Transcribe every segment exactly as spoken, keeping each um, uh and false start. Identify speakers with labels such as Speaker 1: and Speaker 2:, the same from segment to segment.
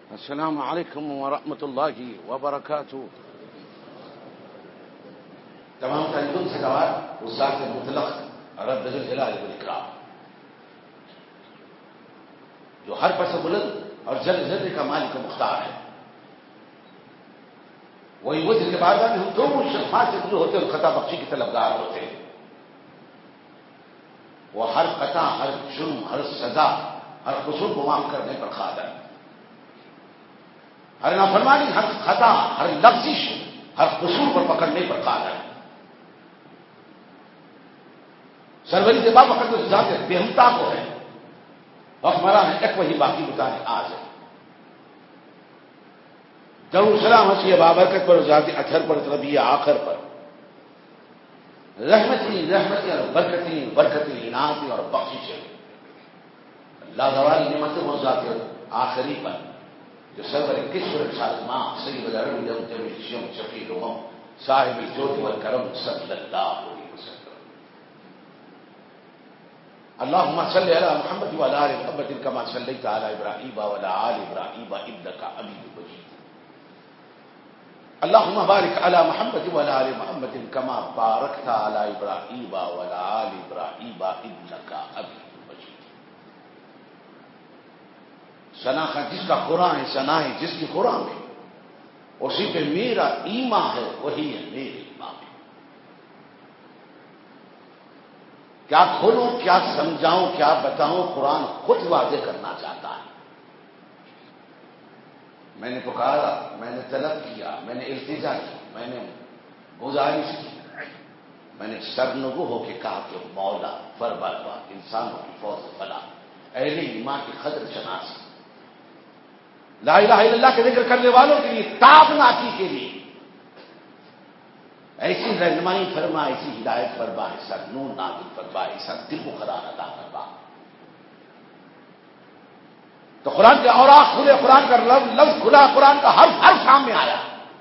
Speaker 1: السلام علیکم ورحمۃ اللہ وبرکاتہ.
Speaker 2: تمام تعلیم سے گوار استاد مطلق رب الجلال والاکرام جو ہر پس بلند اور جل ذرے کا مالک و مختار ہے، وہی وہ جس کے بارگاہ میں ہم دونوں شفاعت سے دور ہوتے اور خطا بخشی کے طلبگار ہوتے ہیں. وہ ہر خطا، ہر جرم، ہر سزا، ہر قصور کو معاف کرنے پر قادر ہے. ہر نافرمانی، ہر خطا، ہر لفظش، ہر قصور پر پکڑنے پر قادر ہے. سروری سے باب وقت ذات بےہمتا کو ہے حکمراں ہے ایک وہی باقی بتانے آج ہے. درود سلام ہنسی بابرکت پر ذات اطہر پر ربیع آخر پر رحمتی رحمتی اور برکتی برکتی عنایتی اور بخشش لازوال نعمت و ذات آخری پر جو سرور کشور شاہماں سید العرب جمیل شیم شفیع ہوں صاحب الجود والکرم صلی اللہ علیہ وسلم. اللهم صل على محمد وعلى ال محمد كما صليت على ابراهيم وعلى ال ابراهيم انك حميد مجيد. اللهم بارك على محمد وعلى ال محمد كما باركت على ابراهيم وعلى ال ابراهيم انك حميد مجيد. ثنا جس کا قرآن ہے، ثنا ہے جس کی قرآن ہے، اسی پہ میرا ایمان ہے، وہی ہے میرے ایمان. کیا کھولوں، کیا سمجھاؤں، کیا بتاؤں، قرآن خود واضح کرنا چاہتا ہے. میں نے پکارا، میں نے طلب کیا، میں نے التجا کی، میں نے گزارش کی، میں نے سرنگو ہو کے کہا کہ مولا فربروا انسانوں کی فوج فلاح اہل ایمان کی قدر شناسی، لا الہ الا اللہ کے ذکر کرنے والوں کے لیے تابناکی کے لیے ایسی رہنمائی فرما، ایسی ہدایت فرما، ایسا نور نازل فرما، ایسا دل کو قرار عطا فرما. تو قرآن کے اوراق کھلے، قرآن کا لفظ کھلا، قرآن کا حرف حرف سامنے آیا.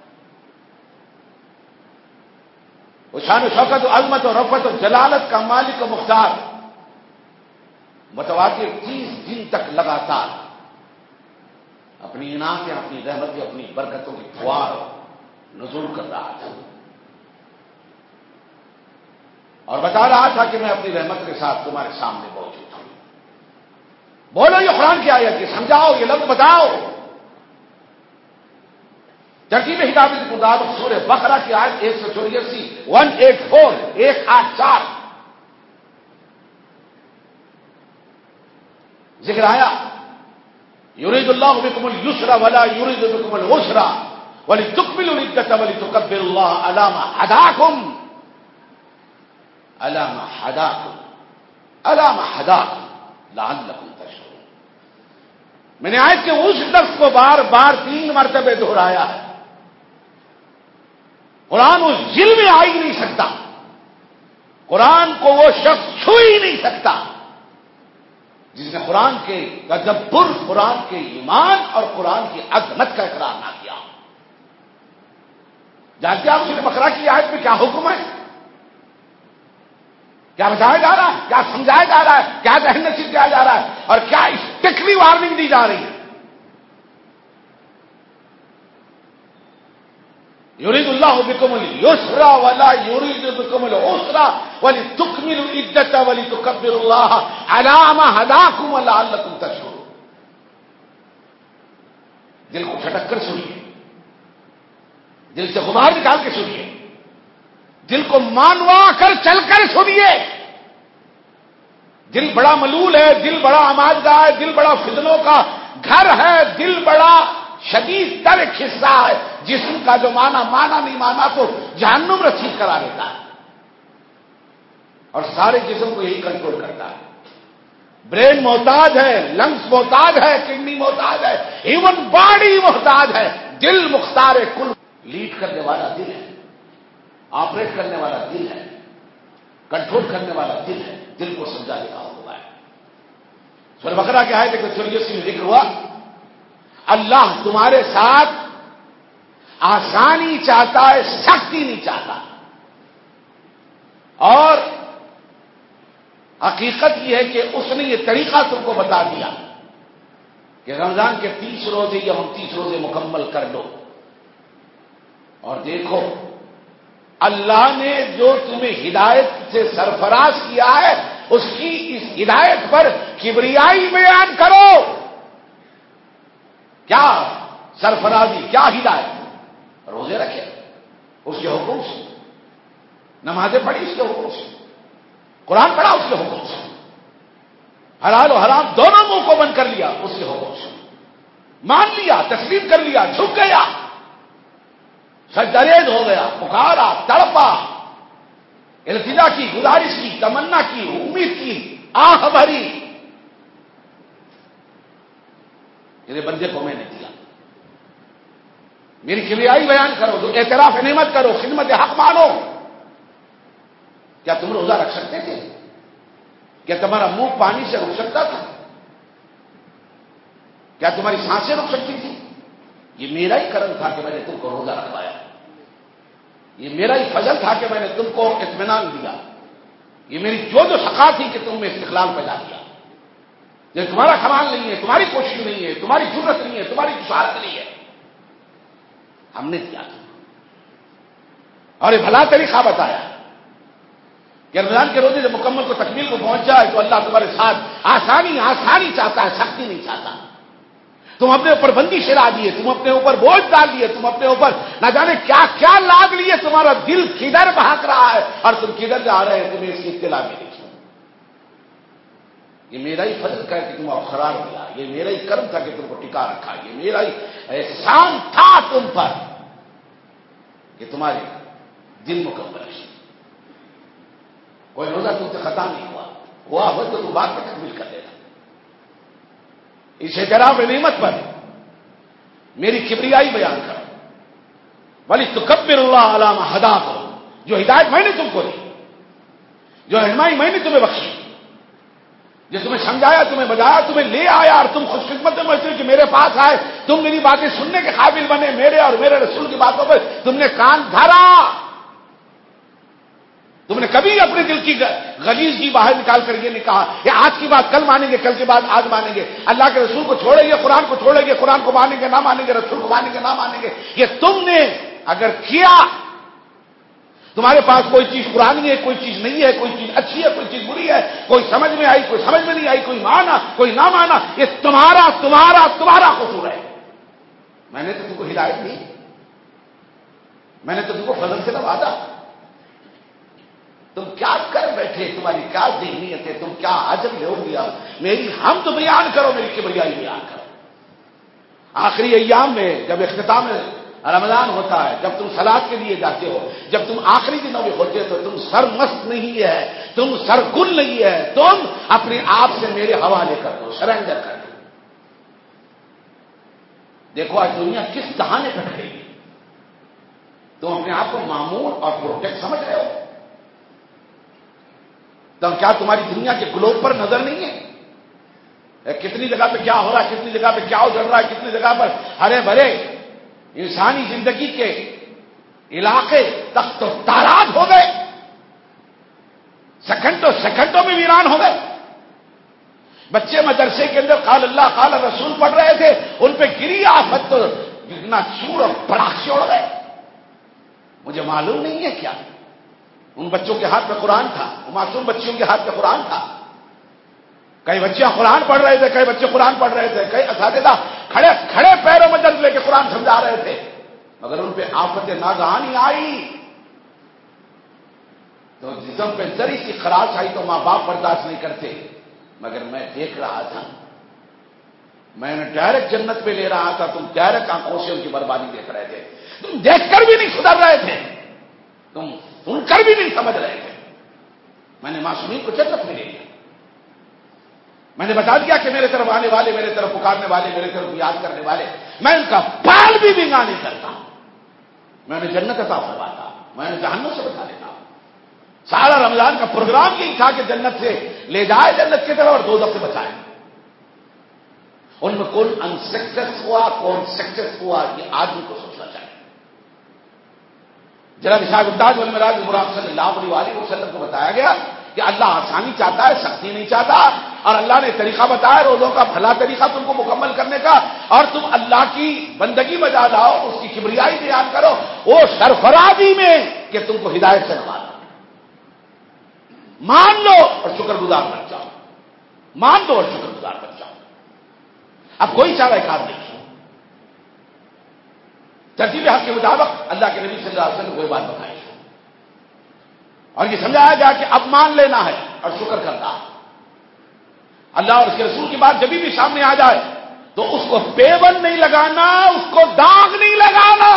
Speaker 2: وہ شان و شوکت و عظمت و رفعت و جلالت کا مالک و مختار متواتر تیس دن تک لگاتار اپنی عنایتیں، اپنی رحمتیں، اپنی برکتوں کی فوار نزول کر رہا تھا اور بتا رہا تھا کہ میں اپنی رحمت کے ساتھ تمہارے سامنے موجود ہوں. بولو یہ قرآن کی آیت ہے، سمجھاؤ، یہ لفظ بتاؤ. ترتیب ہدایت کے مطابق سورہ بقرہ کی آیت ایک سو چوراسی ون ایٹ فور ایک آٹھ چار ذکر آیا یرید اللہ بکم اليسر ولا یرید بکم العسر ولتکملوا العدۃ ولتکبروا اللہ علی ما ہداکم علی ما ہداکم علی ما ہداکم لعلکم تشکرون. میں نے آیت کے اس لفظ کو بار بار تین مرتبہ دہرایا ہے. قرآن اس دل میں آ ہی نہیں سکتا، قرآن کو وہ شخص چھو ہی نہیں سکتا جس نے قرآن کے تدبر، قرآن کے ایمان اور قرآن کی عظمت کا اقرار نہ کیا. جانتے آپ سورہ بقرہ کی آیت میں کیا حکم ہے، کیا بتایا جا رہا ہے، کیا سمجھایا جا رہا ہے، کیا ذہن نشین کیا جا رہا ہے اور کیا اسٹرکٹلی وارننگ دی جا رہی ہے. یرید اللہ بکم اليسر ولا یرید بکم العسر ولتکملوا العدۃ ولتکبروا اللہ علی ما ہداکم ولعلکم تشکرون. دل کو چھٹک کر سنیے، دل سے غبار نکال کے سنیے، دل کو مانوا کر چل کر سنیے. دل بڑا ملول ہے، دل بڑا آماجدہ ہے، دل بڑا فتنوں کا گھر ہے، دل بڑا شدید تر حصہ ہے. جسم کا جو مانا مانا نہیں مانا تو جہنم رسید کرا دیتا ہے اور سارے جسم کو یہی کنٹرول کرتا ہے. برین محتاج ہے، لنگس محتاج ہے، کڈنی محتاج ہے، ایون باڈی محتاج ہے. دل مختار کل لیڈ کرنے والا دل ہے، آپریٹ کرنے والا دل ہے، کنٹرول کرنے والا دل ہے. دل کو سمجھانے کا حکم ہے. سورہ بقرہ کی آیت ایک سو چوراسی میں ذکر ہوا اللہ تمہارے ساتھ آسانی چاہتا ہے، سختی نہیں چاہتا. اور حقیقت یہ ہے کہ اس نے یہ طریقہ تم کو بتا دیا کہ رمضان کے تیس روزے یا انتیس روزے مکمل کر لو، اور دیکھو اللہ نے جو تمہیں ہدایت سے سرفراز کیا ہے اس کی اس ہدایت پر کبریائی بیان کرو. کیا سرفرازی، کیا ہدایت؟ روزے رکھے اس کے حکم سے، نمازیں پڑھی اس کے حکم سے، قرآن پڑھا اس کے حکم سے، حلال و حرام دونوں منہ کو بند کر لیا اس کے حکم سے، مان لیا، تسلیم کر لیا، جھک گیا، سجدریز ہو گیا، پکارا، تڑپا، التجا کی، گزارش کی، تمنا کی، امید کی، آہ بھری، میرے بندے کو میں نے دیا، میری کبریائی بیان کرو، جو اعتراف نعمت کرو، خدمت حق مانو. کیا تم روزہ رکھ سکتے تھے؟ کیا تمہارا منہ پانی سے رک سکتا تھا؟ کیا تمہاری سانسیں رک سکتی تھی؟ یہ میرا ہی کرم تھا کہ میں نے تم کو روزہ رکھوایا، یہ میرا ہی فضل تھا کہ میں نے تم کو اطمینان دیا، یہ میری جو جو سخا تھی کہ تم میں استقلال پیدا کیا. یہ تمہارا کمال نہیں ہے، تمہاری کوشش نہیں ہے، تمہاری ضرورت نہیں ہے، تمہاری جسارت نہیں ہے، ہم نے کیا تھا. اور یہ بھلا طریقہ بتایا کہ رمضان کے روزے جب مکمل کو تکمیل کو پہنچ جائے تو اللہ تمہارے ساتھ آسانی آسانی چاہتا ہے، سختی نہیں چاہتا. تم اپنے اوپر بندی شرا دیے، تم اپنے اوپر بوجھ ڈال دیے، تم اپنے اوپر نہ جانے کیا کیا لاگ لیے، تمہارا دل کدھر بھاگ رہا ہے اور تم کدھر جا رہے ہیں تمہیں اس کی اطلاع بھی نہیں. یہ میرا ہی فضل کا کہ تم قرار دیا، یہ میرا ہی کرم تھا کہ تم کو ٹکا رکھا، یہ میرا ہی احسان تھا تم پر کہ تمہارے دل مکمل ہے. کوئی روزہ تم سے خطا نہیں ہوا، ہوا ہو تو تم بعد میں تکمیل کر دینا. اس اعتراف نعمت پر میری کبریائی بیان کرو. ولی تکبر اللہ علی ما ہداکم، جو ہدایت میں نے تم کو دی، جو رہنمائی میں نے تمہیں بخشی، جو تمہیں سمجھایا، تمہیں بجایا، تمہیں لے آیا اور تم خوش قسمت میں محسوس کہ میرے پاس آئے، تم میری باتیں سننے کے قابل بنے، میرے اور میرے رسول کی باتوں پر تم نے کان دھرا. تم نے کبھی اپنے دل کی غلیظ کی باہر نکال کر یہ نہیں کہا کہ آج کی بات کل مانیں گے، کل کی بات آج مانیں گے، اللہ کے رسول کو چھوڑیں گے، قرآن کو چھوڑیں گے، قرآن کو مانیں گے نہ مانیں گے، رسول کو مانیں گے نہ مانیں گے. یہ تم نے اگر کیا، تمہارے پاس کوئی چیز پرانی ہے، کوئی چیز نہیں ہے، کوئی چیز اچھی ہے، کوئی چیز بری ہے، کوئی سمجھ میں آئی، کوئی سمجھ میں نہیں آئی، کوئی مانا کوئی نہ مانا، یہ تمہارا تمہارا تمہارا قصور ہے. میں نے تو تم کو ہدایت دی، میں نے تو تم کو فضل سے نوازا. تم کیا کر بیٹھے، تمہاری کیا ذہنیت ہے، تم کیا عجب لے لیا. میری ہم تو بیان کرو، میری کبریائی بیان کرو. آخری ایام میں جب اختتام رمضان ہوتا ہے، جب تم صلات کے لیے جاتے ہو، جب تم آخری دنوں میں ہوتے تو تم سرمست نہیں ہے، تم سرگل نہیں ہے، تم اپنے آپ سے میرے حوالے کر دو، سرنڈر کر دو. دیکھو آج دنیا کس دہانے پہ کھڑی ہے. تم اپنے آپ کو معمور اور پروٹیکٹ سمجھ رہے ہو. تم کیا تمہاری دنیا کے گلوب پر نظر نہیں ہے؟ کتنی جگہ پہ کیا ہو رہا ہے، کتنی جگہ پہ کیا اجڑ رہا ہے، کتنی جگہ پر ہرے بھرے انسانی زندگی کے علاقے تخت و تاراج ہو گئے، سیکنڈوں سیکنڈوں میں ویران ہو گئے. بچے مدرسے کے اندر قال اللہ قال رسول پڑھ رہے تھے، ان پہ گری آفت تو جتنا چور اور پراخ سے اڑ گئے. مجھے معلوم نہیں ہے کیا ان بچوں کے ہاتھ میں قرآن تھا، معصوم بچیوں کے ہاتھ میں قرآن تھا. کئی بچیاں قرآن پڑھ رہے تھے، کئی بچے قرآن پڑھ رہے تھے، کئی اساتذہ کھڑے کھڑے پیروں میں درد لے کے قرآن سمجھا رہے تھے، مگر ان پہ آفت ناگہانی آئی تو جسم پہ ذری سی خراش آئی تو ماں باپ برداشت نہیں کرتے. مگر میں دیکھ رہا تھا، میں نے ڈائریکٹ جنت پہ لے رہا تھا، تم ڈائریکٹ آنکھوں سے ان کی بربادی دیکھ رہے تھے. تم دیکھ کر بھی نہیں سدھر رہے تھے، تم سن کر بھی نہیں سمجھ رہے تھے. میں نے معصومین کو جنت میں لے لیا. میں نے بتا دیا کہ میرے طرف آنے والے، میرے طرف پکارنے والے، میرے طرف یاد کرنے والے، میں ان کا بال بھی بھینگا نہیں کرتا. میں نے جنت عطا فرماتا، میں نے جہنم سے بچا لیتا. سارا رمضان کا پروگرام یہی تھا کہ جنت سے لے جائے جنت کی طرف اور دوزخ سے بچائے. ان میں کون انسکسیس ہوا، کون سکسیس ہوا، یہ آدمی کو سوچنا چاہیے. جناب صاحب امداد والمراج مراد صلی اللہ علیہ وسلم کو بتایا گیا کہ اللہ آسانی چاہتا ہے، سختی نہیں چاہتا. اور اللہ نے طریقہ بتایا روزوں کا بھلا طریقہ تم کو مکمل کرنے کا، اور تم اللہ کی بندگی بجا لاؤ، اس کی کبریائی بیان کرو، وہ سرفرازی میں کہ تم کو ہدایت سے نوازا۔ مان لو اور شکر گزار بن جاؤ، مان دو اور شکر گزار بن جاؤ۔ اب کوئی چارہ کار نہیں، ترتیب حق کے مطابق اللہ کے نبی صلی اللہ علیہ وسلم نے کوئی بات بتائی اور یہ سمجھایا گیا کہ اب مان لینا ہے اور شکر کرنا۔ اللہ اور اس کے رسول کی بات جبھی بھی سامنے آ جائے تو اس کو پیون نہیں لگانا، اس کو داغ نہیں لگانا،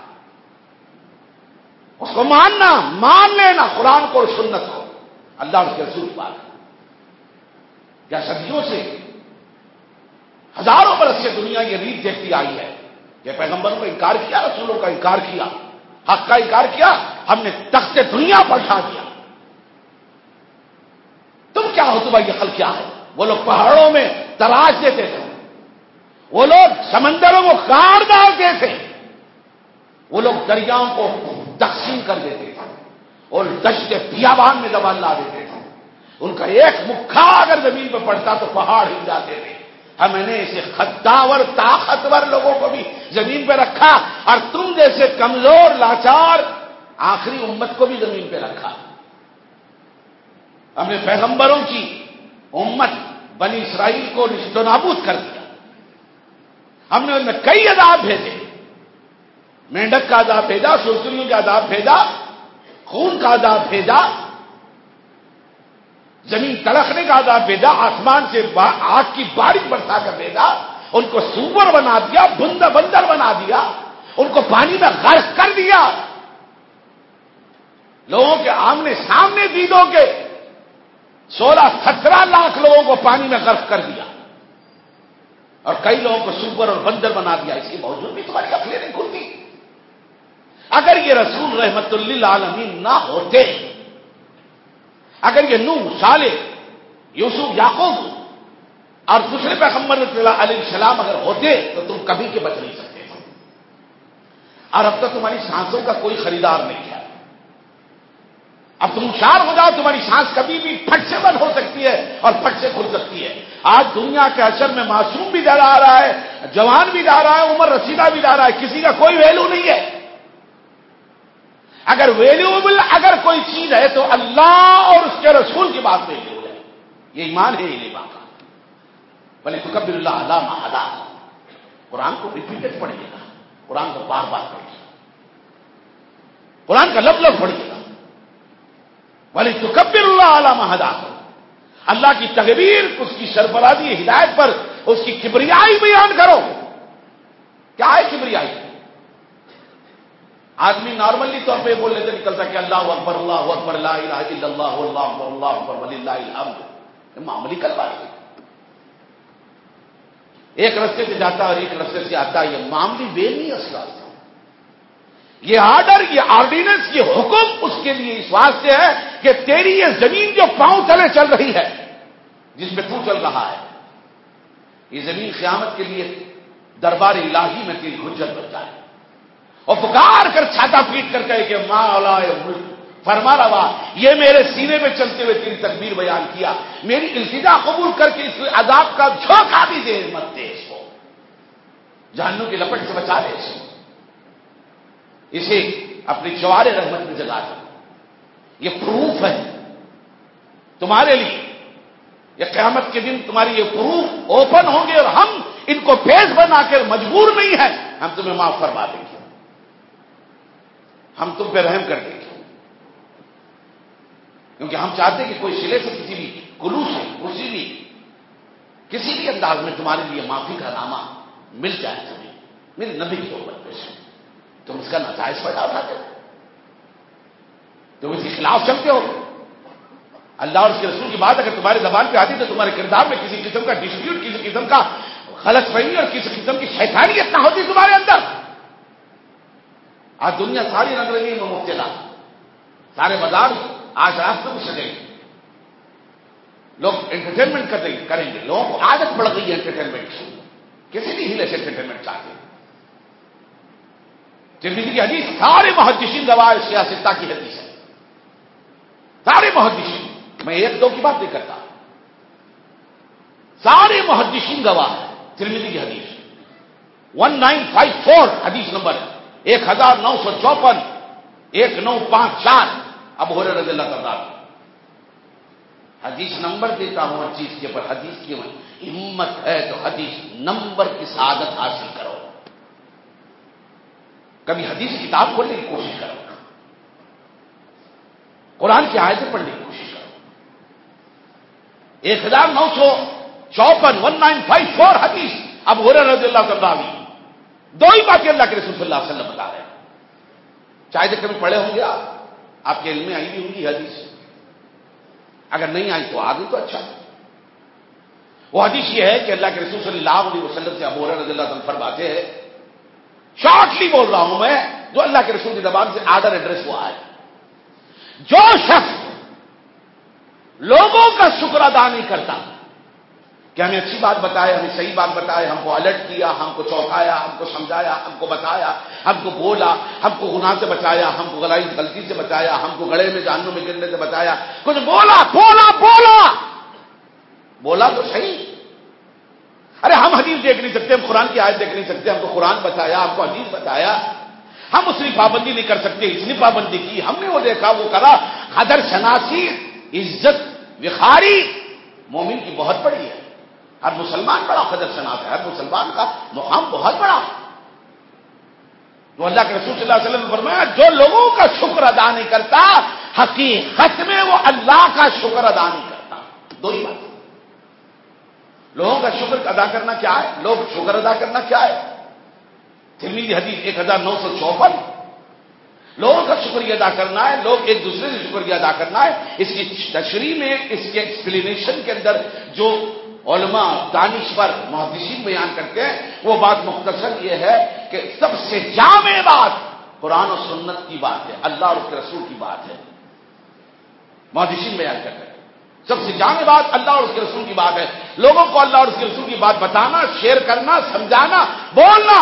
Speaker 2: اس کو ماننا، مان لینا قرآن کو اور سنت کو، اللہ اور اس کے رسول کی بات۔ کیا صدیوں سے، ہزاروں برس سے دنیا یہ ریت دیکھتی آئی ہے کہ پیغمبروں کا انکار کیا، رسولوں کا انکار کیا، حق کا انکار کیا، ہم نے تخت دنیا پلٹا دیا۔ تم کیا ہو، تمہاری عقل کیا ہے؟ وہ لوگ پہاڑوں میں تلاش دیتے تھے، وہ لوگ سمندروں کو کاٹ ڈالتے تھے، وہ لوگ دریاؤں کو تقسیم کر دیتے تھے اور دشت بیابان میں زبان لا دیتے تھے۔ ان کا ایک مکھا اگر زمین پہ پڑتا تو پہاڑ ہل جاتے تھے۔ ہم نے ایسے خداور طاقتور لوگوں کو بھی زمین پہ رکھا اور تم جیسے کمزور لاچار آخری امت کو بھی زمین پہ رکھا۔ ہم نے پیغمبروں کی امت بنی اسرائیل کو نشت و نابود کر دیا۔ ہم نے ان میں کئی عذاب بھیجے، مینڈک کا عذاب بھیجا، سرسریوں کا عذاب بھیجا، خون کا عذاب بھیجا، زمین تڑکنے کا عذاب بھیجا، آسمان سے آگ کی بارش برسا کر بھیجا، ان کو سور بنا دیا، بندر بندر بنا دیا، ان کو پانی میں غرق کر دیا، لوگوں کے آمنے سامنے دیدوں کے سولہ سترہ لاکھ لوگوں کو پانی میں غرق کر دیا اور کئی لوگوں کو سور اور بندر بنا دیا۔ اس کے باوجود بھی تمہاری عقلیں نہیں کھلتی۔ اگر یہ رسول رحمت للعالمین نہ ہوتے، اگر یہ نوح، صالح، یوسف، یعقوب اور دوسرے پیغمبر علیہ السلام اگر ہوتے تو تم کبھی کے بچ نہیں سکتے تھے۔ اور اب تک تمہاری سانسوں کا کوئی خریدار نہیں ہے۔ اب تم ہوشیار ہو جاؤ، تمہاری سانس کبھی بھی پھٹ سے بند ہو سکتی ہے اور پھٹ سے کھل سکتی ہے۔ آج دنیا کے حشر میں معصوم بھی جا رہا ہے، جوان بھی جا رہا ہے، عمر رسیدہ بھی جا رہا ہے، کسی کا کوئی ویلو نہیں ہے۔ اگر ویلیوبل اگر کوئی چیز ہے تو اللہ اور اس کے رسول کی بات ویلیو ہے۔ یہ ایمان ہے، یہ ایمان کا بلے تکبر اللہ علی ما ہداکم۔ قرآن کو ریپیٹڈ پڑھیے گا، قرآن کو بار بار پڑھیے گا، قرآن کا لفظ لفظ پڑھیے گا، بلے تکبر اللہ علی ما ہداکم۔ اللہ کی تکبیر، اس کی سرفرازی ہدایت پر اس کی کبریائی بیان کرو۔ کیا ہے کبریائی؟ آدمی نارملی طور پہ بول لیتے نکلتا کہ اللہ اکبر، اللہ اکبر، لا الہ الا اللہ، اللہ اکبر، اللہ اکبر وللہ الحمد۔ یہ معمولی کلمہ ہے، ایک راستے سے جاتا اور ایک راستے سے آتا، یہ معمولی وے نہیں اصل۔ یہ آرڈر، یہ آرڈیننس، یہ حکم اس کے لیے اس واسطے ہے کہ تیری یہ زمین جو پاؤں تلے چل رہی ہے، جس میں تو چل رہا ہے، یہ زمین قیامت کے لیے دربار الہی میں تیری حجت بن جائے اور پکار کر چھاتا پیٹ کر کہے کہ مولا ملک فرما روا، یہ میرے سینے میں چلتے ہوئے تیری تکبیر بیان کیا، میری التجا قبول کر کے اس عذاب کا جھونکا بھی دے، مت دے اس کو، جہنم کی لپٹ سے بچا دے اس کو، اسے اپنی جوار رحمت میں جگا دے۔ یہ پروف ہے تمہارے لیے، یہ قیامت کے دن تمہاری یہ پروف اوپن ہوں گے اور ہم ان کو پیش بنا کر مجبور نہیں ہیں، ہم تمہیں معاف فرما دیں گے، ہم تم پہ رحم کر دیں گے، کیونکہ ہم چاہتے ہیں کہ کوئی سلے سے کسی بھی کلو سے کسی بھی کسی بھی انداز میں تمہارے لیے معافی کا نامہ مل جائے تمہیں میرے نبی کی صحبت پہ سے۔ تم اس کا نتائج پیدا اٹھاتے ہو، تم اس کے خلاف چلتے ہو۔ اللہ اور اس کے رسول کی بات اگر تمہاری زبان پہ آتی تو تمہارے کردار میں کسی قسم کا ڈسپیوٹ، کسی قسم کا غلط فہمی اور کسی قسم کی شیطانیت نہ ہوتی تمہارے اندر۔ آج دنیا ساری رنگ رنگی میں مبتلا، سارے بازار آج راستوں میں سجیں گے، لوگ انٹرٹینمنٹ کریں گے، لوگوں کو عادت پڑ گئی ہے انٹرٹینمنٹ کی، کسی بھی ہیلے سے انٹرٹینمنٹ چاہتے ہیں۔ ترمذی کی حدیث سارے محدثین گواہ سیاستہ کی حدیث ہے، سارے محدثین، میں ایک دو کی بات نہیں کرتا، سارے محدثین گواہ ہیں. ترمذی کی حدیث ون نائن فائیو فور حدیث نمبر ایک ہزار نو سو چوپن ایک نو پانچ چار. ابو ہریرہ رضی اللہ تعالیٰ حدیث نمبر دیتا ہوں ہر چیز کے پر. حدیث کی ہمت ہے تو حدیث نمبر کی سعادت حاصل کرو. کبھی حدیث کتاب کھولنے کی کوشش کرو, قرآن کی آیتیں پڑھنے کی کوشش کرو. ایک ہزار نو سو چوپن ون نائن فائیو فور حدیث ابو ہریرہ رضی اللہ تعالیٰ عنہ. دو ہی باتیں اللہ کے رسول صلی اللہ علیہ وسلم بتا رہے ہیں. چاہے کبھی پڑھے ہوں گے آپ, آپ کے علم میں آئی بھی ہوں گی حدیث. اگر نہیں آئی تو آ گئی تو اچھا. وہ حدیث یہ ہے کہ اللہ کے رسول صلی اللہ علیہ وسلم سے ابو ہریرہ رضی اللہ عنہ فرماتے ہیں, شارٹلی بول رہا ہوں میں, جو اللہ کے رسول کی زبان سے آرڈر ایڈریس ہوا ہے, جو شخص لوگوں کا شکر ادا نہیں کرتا کہ ہمیں اچھی بات بتائے, ہمیں صحیح بات بتائے, ہم کو الرٹ کیا, ہم کو چونکایا, ہم کو سمجھایا, ہم کو بتایا, ہم کو بولا, ہم کو گناہ سے بچایا, ہم کو غلائی غلطی سے بچایا, ہم کو گڑھے میں جہنم میں گرنے سے بچایا, کچھ بولا بولا بولا بولا تو صحیح. ارے ہم حدیث دیکھ نہیں سکتے, ہم قرآن کی آیت دیکھ نہیں سکتے, ہم کو قرآن بتایا, ہم کو حدیث بتایا, ہم اس کی پابندی نہیں کر سکتے, اس نے پابندی کی, ہم نے وہ دیکھا وہ کرا. قدر شناسی, عزت وقاری مومن کی بہت بڑی ہے. ہر مسلمان بڑا قدر شناس ہے, ہر مسلمان کا مقام بہت بڑا. تو اللہ کے رسول صلی اللہ علیہ وسلم نے فرمایا, جو لوگوں کا شکر ادا نہیں کرتا حقیقت میں وہ اللہ کا شکر ادا نہیں کرتا. دو ہی بات. لوگوں کا شکر ادا کرنا کیا ہے, لوگ شکر ادا کرنا کیا ہے. ترمذی حدیث ایک ہزار نو سو چوپن. لوگوں کا شکریہ ادا کرنا ہے, لوگ ایک دوسرے سے شکریہ ادا کرنا ہے. اس کی تشریح میں, اس کے ایکسپلینیشن کے اندر جو علماء دانشور محدثین بیان کرتے ہیں, وہ بات مختصر یہ ہے کہ سب سے جامع بات قرآن و سنت کی بات ہے, اللہ اور اس کے رسول کی بات ہے. محدثین بیان کرتے ہیں سب سے جامع بات اللہ اور اس کے رسول کی بات ہے. لوگوں کو اللہ اور اس کے رسول کی بات بتانا, شیئر کرنا, سمجھانا, بولنا.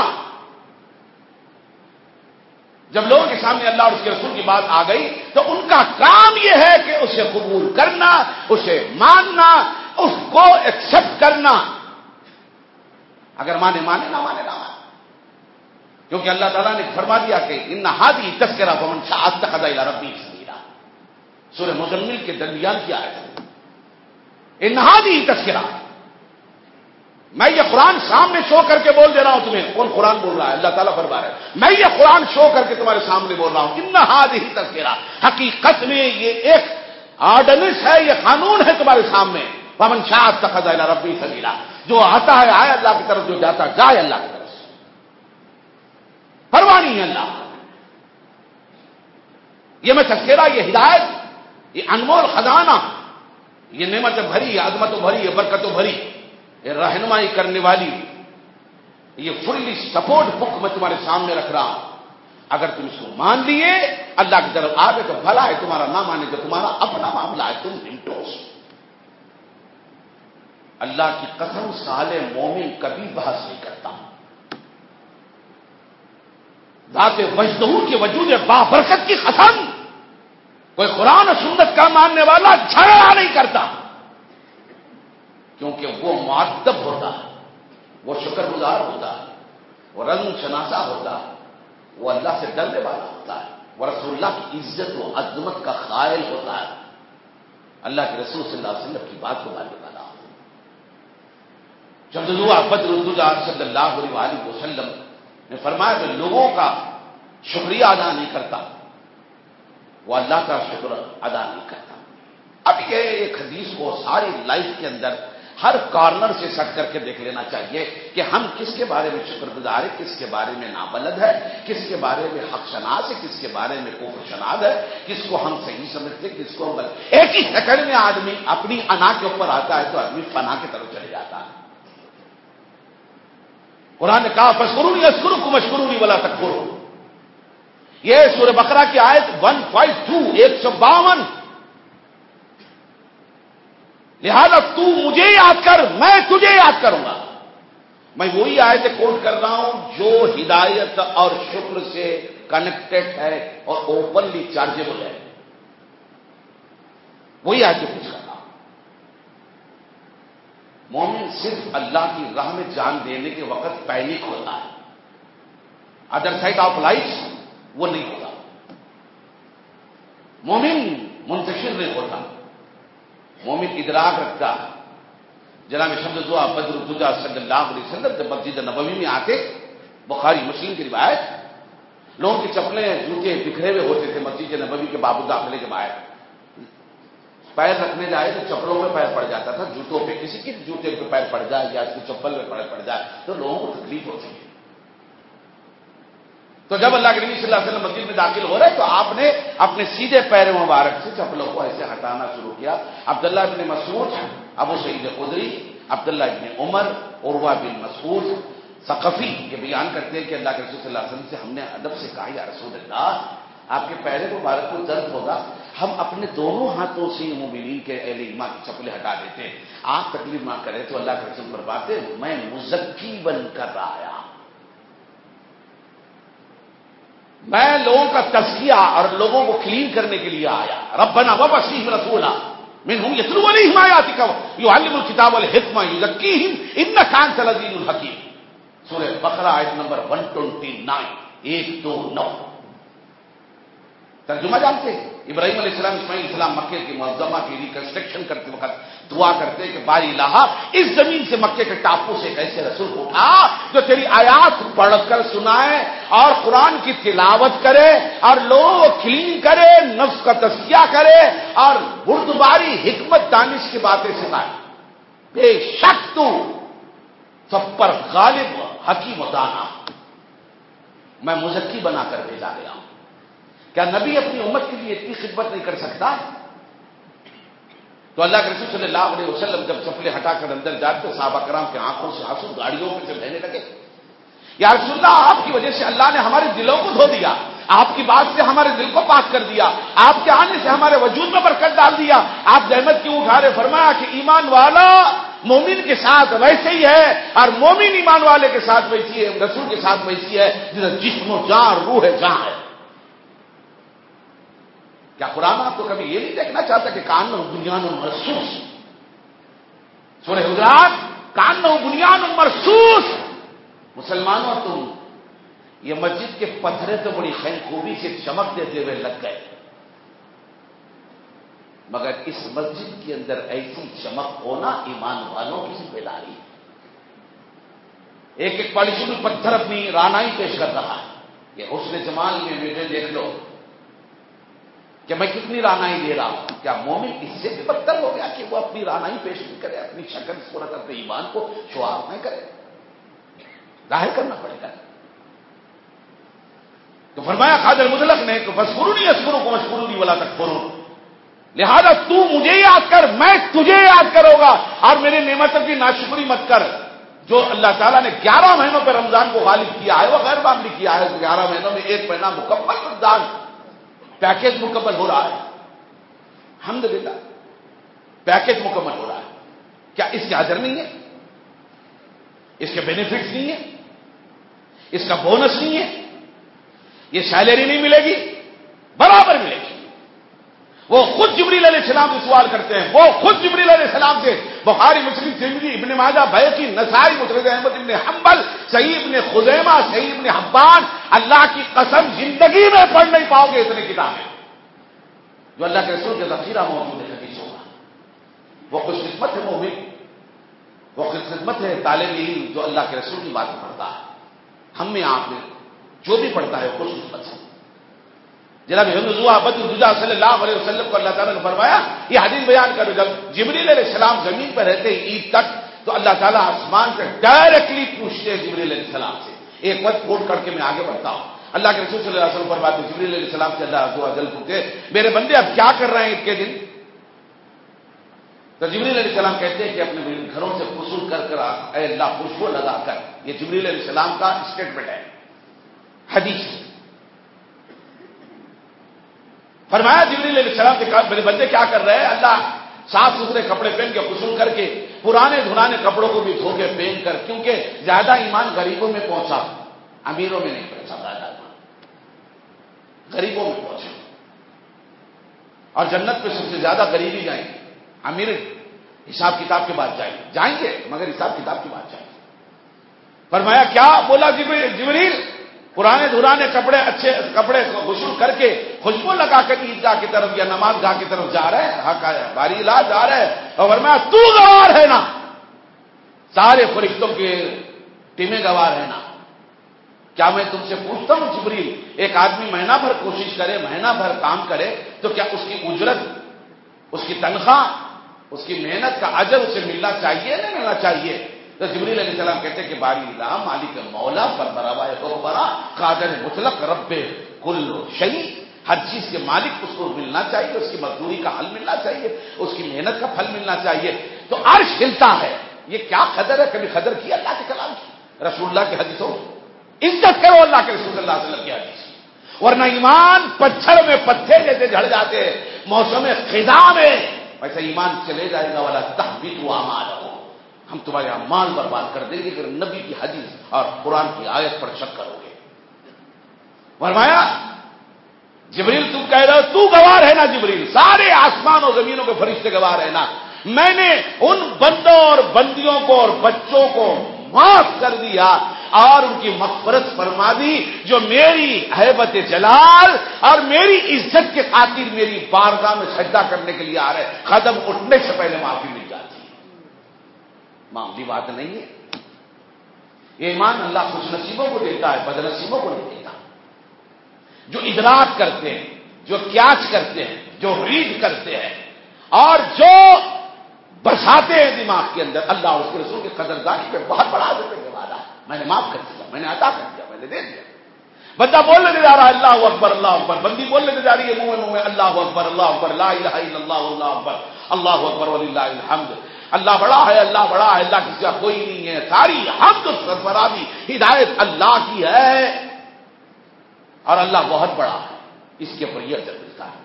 Speaker 2: جب لوگوں کے سامنے اللہ اور اس کے رسول کی بات آ گئی تو ان کا کام یہ ہے کہ اسے قبول کرنا, اسے ماننا, اس کو ایکسپٹ کرنا. اگر مانے مانے, نہ مانے نہ مانے. کیونکہ اللہ تعالیٰ نے فرما دیا کہ ان ہادی تذکرہ فمن شاء اتخذ الی ربہ سبیلا. سورہ مزمل کے درمیان کی آیت ہے. ان ہادی تذکرہ, میں یہ قرآن سامنے شو کر کے بول دے رہا ہوں تمہیں. کون قرآن بول رہا ہے؟ اللہ تعالیٰ فرما رہا ہے میں یہ قرآن شو کر کے تمہارے سامنے بول رہا ہوں. ان ہادی تذکرہ, حقیقت میں یہ ایک آرڈیننس ہے, یہ قانون ہے تمہارے سامنے. فمن شاء اتخذ الی ربہ سبیلا, جو آتا ہے آئے اللہ کی طرف, جو جاتا جائے اللہ کی طرف سے. پرواہ نہیں ہے اللہ. یہ میں تذکرہ, یہ ہدایت, یہ انمول خزانہ, یہ نعمت بھری, عظمتوں بھری, یہ برکتوں بھری, یہ رہنمائی کرنے والی, یہ فلی سپورٹ بک میں تمہارے سامنے رکھ رہا ہوں. اگر تم اس کو مان لیے, اللہ کی طرف آ گئے تو بھلا ہے, تمہارا نہ مانے تو تمہارا اپنا معاملہ ہے, تم نمٹوس. اللہ کی قسم صالح مومن کبھی بحث نہیں کرتا. ذات وجدہ کے وجود بابرکت کی قسم, کوئی قرآن و سنت کا ماننے والا جھگڑا نہیں کرتا, کیونکہ وہ مؤدب ہوتا ہے, وہ شکر گزار ہوتا ہے, وہ رنگ شناسا ہوتا ہے, وہ اللہ سے ڈرنے والا ہوتا ہے, وہ رسول اللہ کی عزت و عظمت کا قائل ہوتا ہے, اللہ کے رسول صلی اللہ علیہ وسلم کی بات کو ماننے والا. جب بدر صلی اللہ علیہ وسلم نے فرمایا کہ لوگوں کا شکریہ ادا نہیں کرتا, وہ اللہ کا شکر ادا نہیں کرتا. اب یہ ایک حدیث کو ساری لائف کے اندر ہر کارنر سے سٹ کر کے دیکھ لینا چاہیے کہ ہم کس کے بارے میں شکر گزار ہے, کس کے بارے میں نابلد ہے, کس کے بارے میں حق شناس ہے, کس کے بارے میں کفر شناس ہے, کس کو ہم صحیح سمجھتے, کس کو ہم غلط. ایک ہی سیکنڈ میں آدمی اپنی انا کے اوپر آتا ہے تو آدمی فنا کی طرف چلے جاتا ہے. قرآن نے کہا فاذکرونی اذکرکم واشکرونی ولا تکفرون. یہ سورہ بقرہ کی آیت ایک سو باون, ایک سو باون. لہذا تو مجھے یاد کر, میں تجھے یاد کروں گا. میں وہی آیتیں کوٹ کر رہا ہوں جو ہدایت اور شکر سے کنیکٹڈ ہے اور اوپنلی چارجیبل ہے. وہی آیتیں پوچھ کر رہا ہوں. مومن صرف اللہ کی راہ میں جان دینے کے وقت پینک ہوتا ہے، ادر سائڈ آف لائف وہ نہیں ہوتا. مومن منتشر نہیں ہوتا، مومن ادراک رکھتا ہے. جناب شمس دعا بدر الدجا صلی اللہ علیہ وسلم جب مسجد نبوی میں آتے، بخاری مسلم کی روایت، لوگوں کی چپلیں جوتے بکھرے ہوئے ہوتے تھے مسجد نبوی کے باب داخلے کے باہر. پیر رکھنے جائے تو چپلوں میں پیر پڑ جاتا تھا، جوتوں پہ، کسی کے جوتے پہ پیر پڑ جائے یا اس کی چپل میں پیر پڑ جائے تو لوگوں کو تکلیف ہوتی ہے. تو جب اللہ کے نبی صلی اللہ علیہ وسلم مسجد میں داخل ہو رہے تو آپ نے اپنے سیدھے پیر مبارک سے چپلوں کو ایسے ہٹانا شروع کیا. عبداللہ بن مسعود، ابو سعید خدری، عبداللہ بن عمر، عروہ بن مسعود ثقفی یہ بیان کرتے ہیں کہ اللہ کے رسول صلی اللہ علیہ وسلم سے ہم نے ادب سے کہا، یا رسول اللہ آپ کے پیر مبارک کو درد ہوگا، ہم اپنے دونوں ہاتھوں سے مومنین کے اہل ایمان کی چپلیں ہٹا دیتے ہیں، آپ تکلیف نہ کریں. تو اللہ کے رسول فرماتے میں مزکی بن کر آیا، میں لوگوں کا تزکیہ اور لوگوں کو کلین کرنے کے لیے آیا. ربنا وبعث رسولا منهم يتلو عليهم آياتك ويعلم الكتاب والحکمہ يزكيهم انك انت العزيز الحكيم. سورہ بقرہ آیت نمبر ایک سو انیس، ایک دو نو. ترجمہ جانتے ہیں؟ ابراہیم علیہ السلام اسماعیل علیہ السلام مکے کی معظمہ کی ریکنسٹرکشن کرتے وقت دعا کرتے کہ باری الہ اس زمین سے مکے کے ٹاپو سے ایک ایسے رسول کو اٹھا جو تیری آیات پڑھ کر سنائے اور قرآن کی تلاوت کرے اور لوگوں کو کلین کرے، نفس کا تزکیہ کرے اور بردباری حکمت دانش کی باتیں سنائے. بے شک تو سب پر غالب حکیم و دانا، میں مزکی بنا کر بھیجا گیا ہوں. کیا نبی اپنی امت کے لیے اتنی خدمت نہیں کر سکتا؟ تو اللہ کے رسول صلی اللہ علیہ وسلم جب چپلیں ہٹا کر اندر جاتے تو صحابہ کرام کی آنکھوں سے آنسو گاڑیوں میں سے بہنے لگے. یا رسول اللہ آپ کی وجہ سے اللہ نے ہمارے دلوں کو دھو دیا، آپ کی بات سے ہمارے دل کو پاک کر دیا، آپ کے آنے سے ہمارے وجود میں برکت ڈال دیا. آپ زحمت کیوں اٹھا رہے؟ فرمایا کہ ایمان والا مومن کے ساتھ ویسے ہی ہے اور مومن ایمان والے کے ساتھ ویسی ہے، رسول کے ساتھ ویسی ہے جیسے جسم و جان روح ہے جان ہے. کیا قرآن آپ کو کبھی یہ نہیں دیکھنا چاہتا کہ کان بنیان مرصوص؟ سورہ حجرات کان بنیان مرصوص. مسلمانوں تم یہ مسجد کے پتھرے تو بڑی خیر خوبی سے چمک دیتے ہوئے لگ گئے، مگر اس مسجد کے اندر ایسی چمک ہونا ایمان والوں کی ذمہ داری. ایک ایک پالیشن پتھر اپنی رانائی پیش کر رہا ہے. یہ حسن جمال میں مجھے دیکھ لو کہ میں کتنی رانائی دے رہا ہوں. کیا مومن اس سے بھی بدتر ہو گیا کہ وہ اپنی رانائی پیش نہیں کرے، اپنی شکل صورت اپنے ایمان کو شعار نہ کرے؟ ظاہر کرنا پڑے گا. تو فرمایا خواجہ مطلق نے کہ فاذکرونی اذکرکم واشکرونی ولا تکفرون، لہذا تو مجھے یاد کر میں تجھے یاد کروں گا اور میرے نعمتوں کی ناشکری مت کر. جو اللہ تعالیٰ نے گیارہ مہینوں پہ رمضان کو غالب کیا ہے وہ غیر معمولی کیا ہے. گیارہ مہینوں میں ایک مہینہ مکمل رمضان پیکیج مکمل ہو رہا ہے. الحمدللہ پیکیج مکمل ہو رہا ہے. کیا اس کے اجر نہیں ہے؟ اس کے بینیفٹس نہیں ہے؟ اس کا بونس نہیں ہے؟ یہ سیلری نہیں ملے گی؟ برابر ملے گی. وہ خود جبریل علیہ السلام سے سوال کرتے ہیں، وہ خود جبریل علیہ السلام سے بخاری مسلم ترمذی ابن ماجہ بیہقی نسائی مسند احمد ابن حنبل صحیح ابن خزیمہ صحیح ابن حبان، اللہ کی قسم زندگی میں پڑھ نہیں پاؤ گے اتنے کتابیں جو اللہ کے رسول کے ذخیرہ موجود ہے حدیثوں کا. وہ خوش قسمت ہے مومن، وہ خوش قسمت ہے طالب علم جو اللہ کے رسول کی بات پڑھتا ہے. ہم میں آپ میں جو بھی پڑھتا ہے وہ خوش قسمت ہے. جناب بدر الدجا صلی اللہ علیہ وسلم کو اللہ تعالیٰ نے فرمایا یہ حدیث بیان کرو، جب جبریل علیہ السلام زمین پر رہتے عید تک تو اللہ تعالیٰ آسمان سے ڈائریکٹلی پوچھتے ہیں جبریل علیہ السلام سے. ایک وقت کوٹ کر کے میں آگے بڑھتا ہوں. اللہ کے رسول صلی اللہ علیہ وسلم فرماتے ہیں جبریل علیہ السلام سے اللہ عز و جل پوچھتے میرے بندے اب کیا کر رہے ہیں عید کے دن؟ تو جبریل علیہ السلام کہتے ہیں کہ اپنے گھروں سے غسل کر کر اے اللہ خوشبو لگا کر. یہ جبریل علیہ السلام کا اسٹیٹمنٹ ہے حدیث. فرمایا جبریل علیہ السلام سے کہا میرے بندے کیا کر رہے ہیں؟ اللہ صاف ستھرے کپڑے پہن کے غسل کر کے پرانے دھرانے کپڑوں کو بھی دھو کے پہن کر، کیونکہ زیادہ ایمان غریبوں میں پہنچا، امیروں میں نہیں پہنچا، زیادہ ایمان غریبوں میں پہنچا. اور جنت پہ سب سے زیادہ غریبی جائیں گے، امیر حساب کتاب کے بعد جائیں گے جائیں گے مگر حساب کتاب کے بعد جائیں گے. فرمایا کیا؟ بولا جبریل پرانے دھرانے کپڑے اچھے کپڑے غسل کر کے خوشبو لگا کر عیدگاہ کی طرف یا نماز گاہ کی طرف جا رہے ہیں. حق آیا باری علاج جا رہے ہیں. اور فرمایا تو گوار ہے نا، سارے فرشتوں کے ٹیمیں گوار ہے نا. کیا میں تم سے پوچھتا ہوں جبریل، ایک آدمی مہینہ بھر کوشش کرے، مہینہ بھر کام کرے تو کیا اس کی اجرت، اس کی تنخواہ، اس کی محنت کا اجر اسے ملنا چاہیے نہیں ملنا چاہیے؟ تو جبریل علیہ السلام کہتے ہیں کہ باری الہ مالک مولا فربروا خبرا قادر مطلق رب کل شیء، ہر چیز کے مالک اس کو ملنا چاہیے، اس کی مزدوری کا حل ملنا چاہیے، اس کی محنت کا پھل ملنا چاہیے. تو عرش ہلتا ہے. یہ کیا قدر ہے؟ کبھی قدر کی اللہ کے کلام کی، رسول اللہ کی حدیثوں، عزت کرو اللہ کے رسول اللہ علیہ وسلم کی حدیث. ورنہ ایمان پتھر میں پتھر جیسے جھڑ جاتے ہیں موسم خزاں میں، ویسے ایمان چلے جائے گا. والا تحبطوا اعمالکم، ہم تمہارے اعمال برباد کر دیں گے اگر نبی کی حدیث اور قرآن کی آیت پر شک کرو گے. فرمایا جبریل تم کہہ رہے ہو تو گوار ہے نا جبریل، سارے آسمان اور زمینوں کے فرشتے گوار ہے نا، میں نے ان بندوں اور بندیوں کو اور بچوں کو معاف کر دیا اور ان کی مغفرت فرما دی جو میری ہیبت جلال اور میری عزت کے خاطر میری بارگاہ میں سجدہ کرنے کے لیے آ رہے. قدم اٹھنے سے پہلے معافی مل جاتی ہے. معمولی بات نہیں ہے. یہ ایمان اللہ خوش نصیبوں کو دیتا ہے، بد نصیبوں کو نہیں دیتا. جو ادراک کرتے ہیں، جو کیاچ کرتے ہیں، جو ریڈ کرتے ہیں اور جو برساتے ہیں دماغ کے اندر اللہ اور اس کے رسول کی قدردانی پہ بہت بڑا عزت دینے والا ہے. میں نے معاف کر دیا، میں نے عطا کر دیا، میں نے دے دیا. بندہ بول لینے جا رہا ہے اللہ اکبر اللہ اکبر، بندی بول لینے جا رہی ہے منہ میں منہ میں اللہ اکبر اللہ اکبر لا الہ الا اللہ اللہ اکبر اللہ اکبر وللہ الحمد. اللہ بڑا ہے، اللہ بڑا ہے، اللہ کسی کا کوئی نہیں ہے. ساری حمد و سرفرازی ہدایت اللہ کی ہے اور اللہ بہت بڑا ہے، اس کے اوپر یہ اجر ملتا ہے.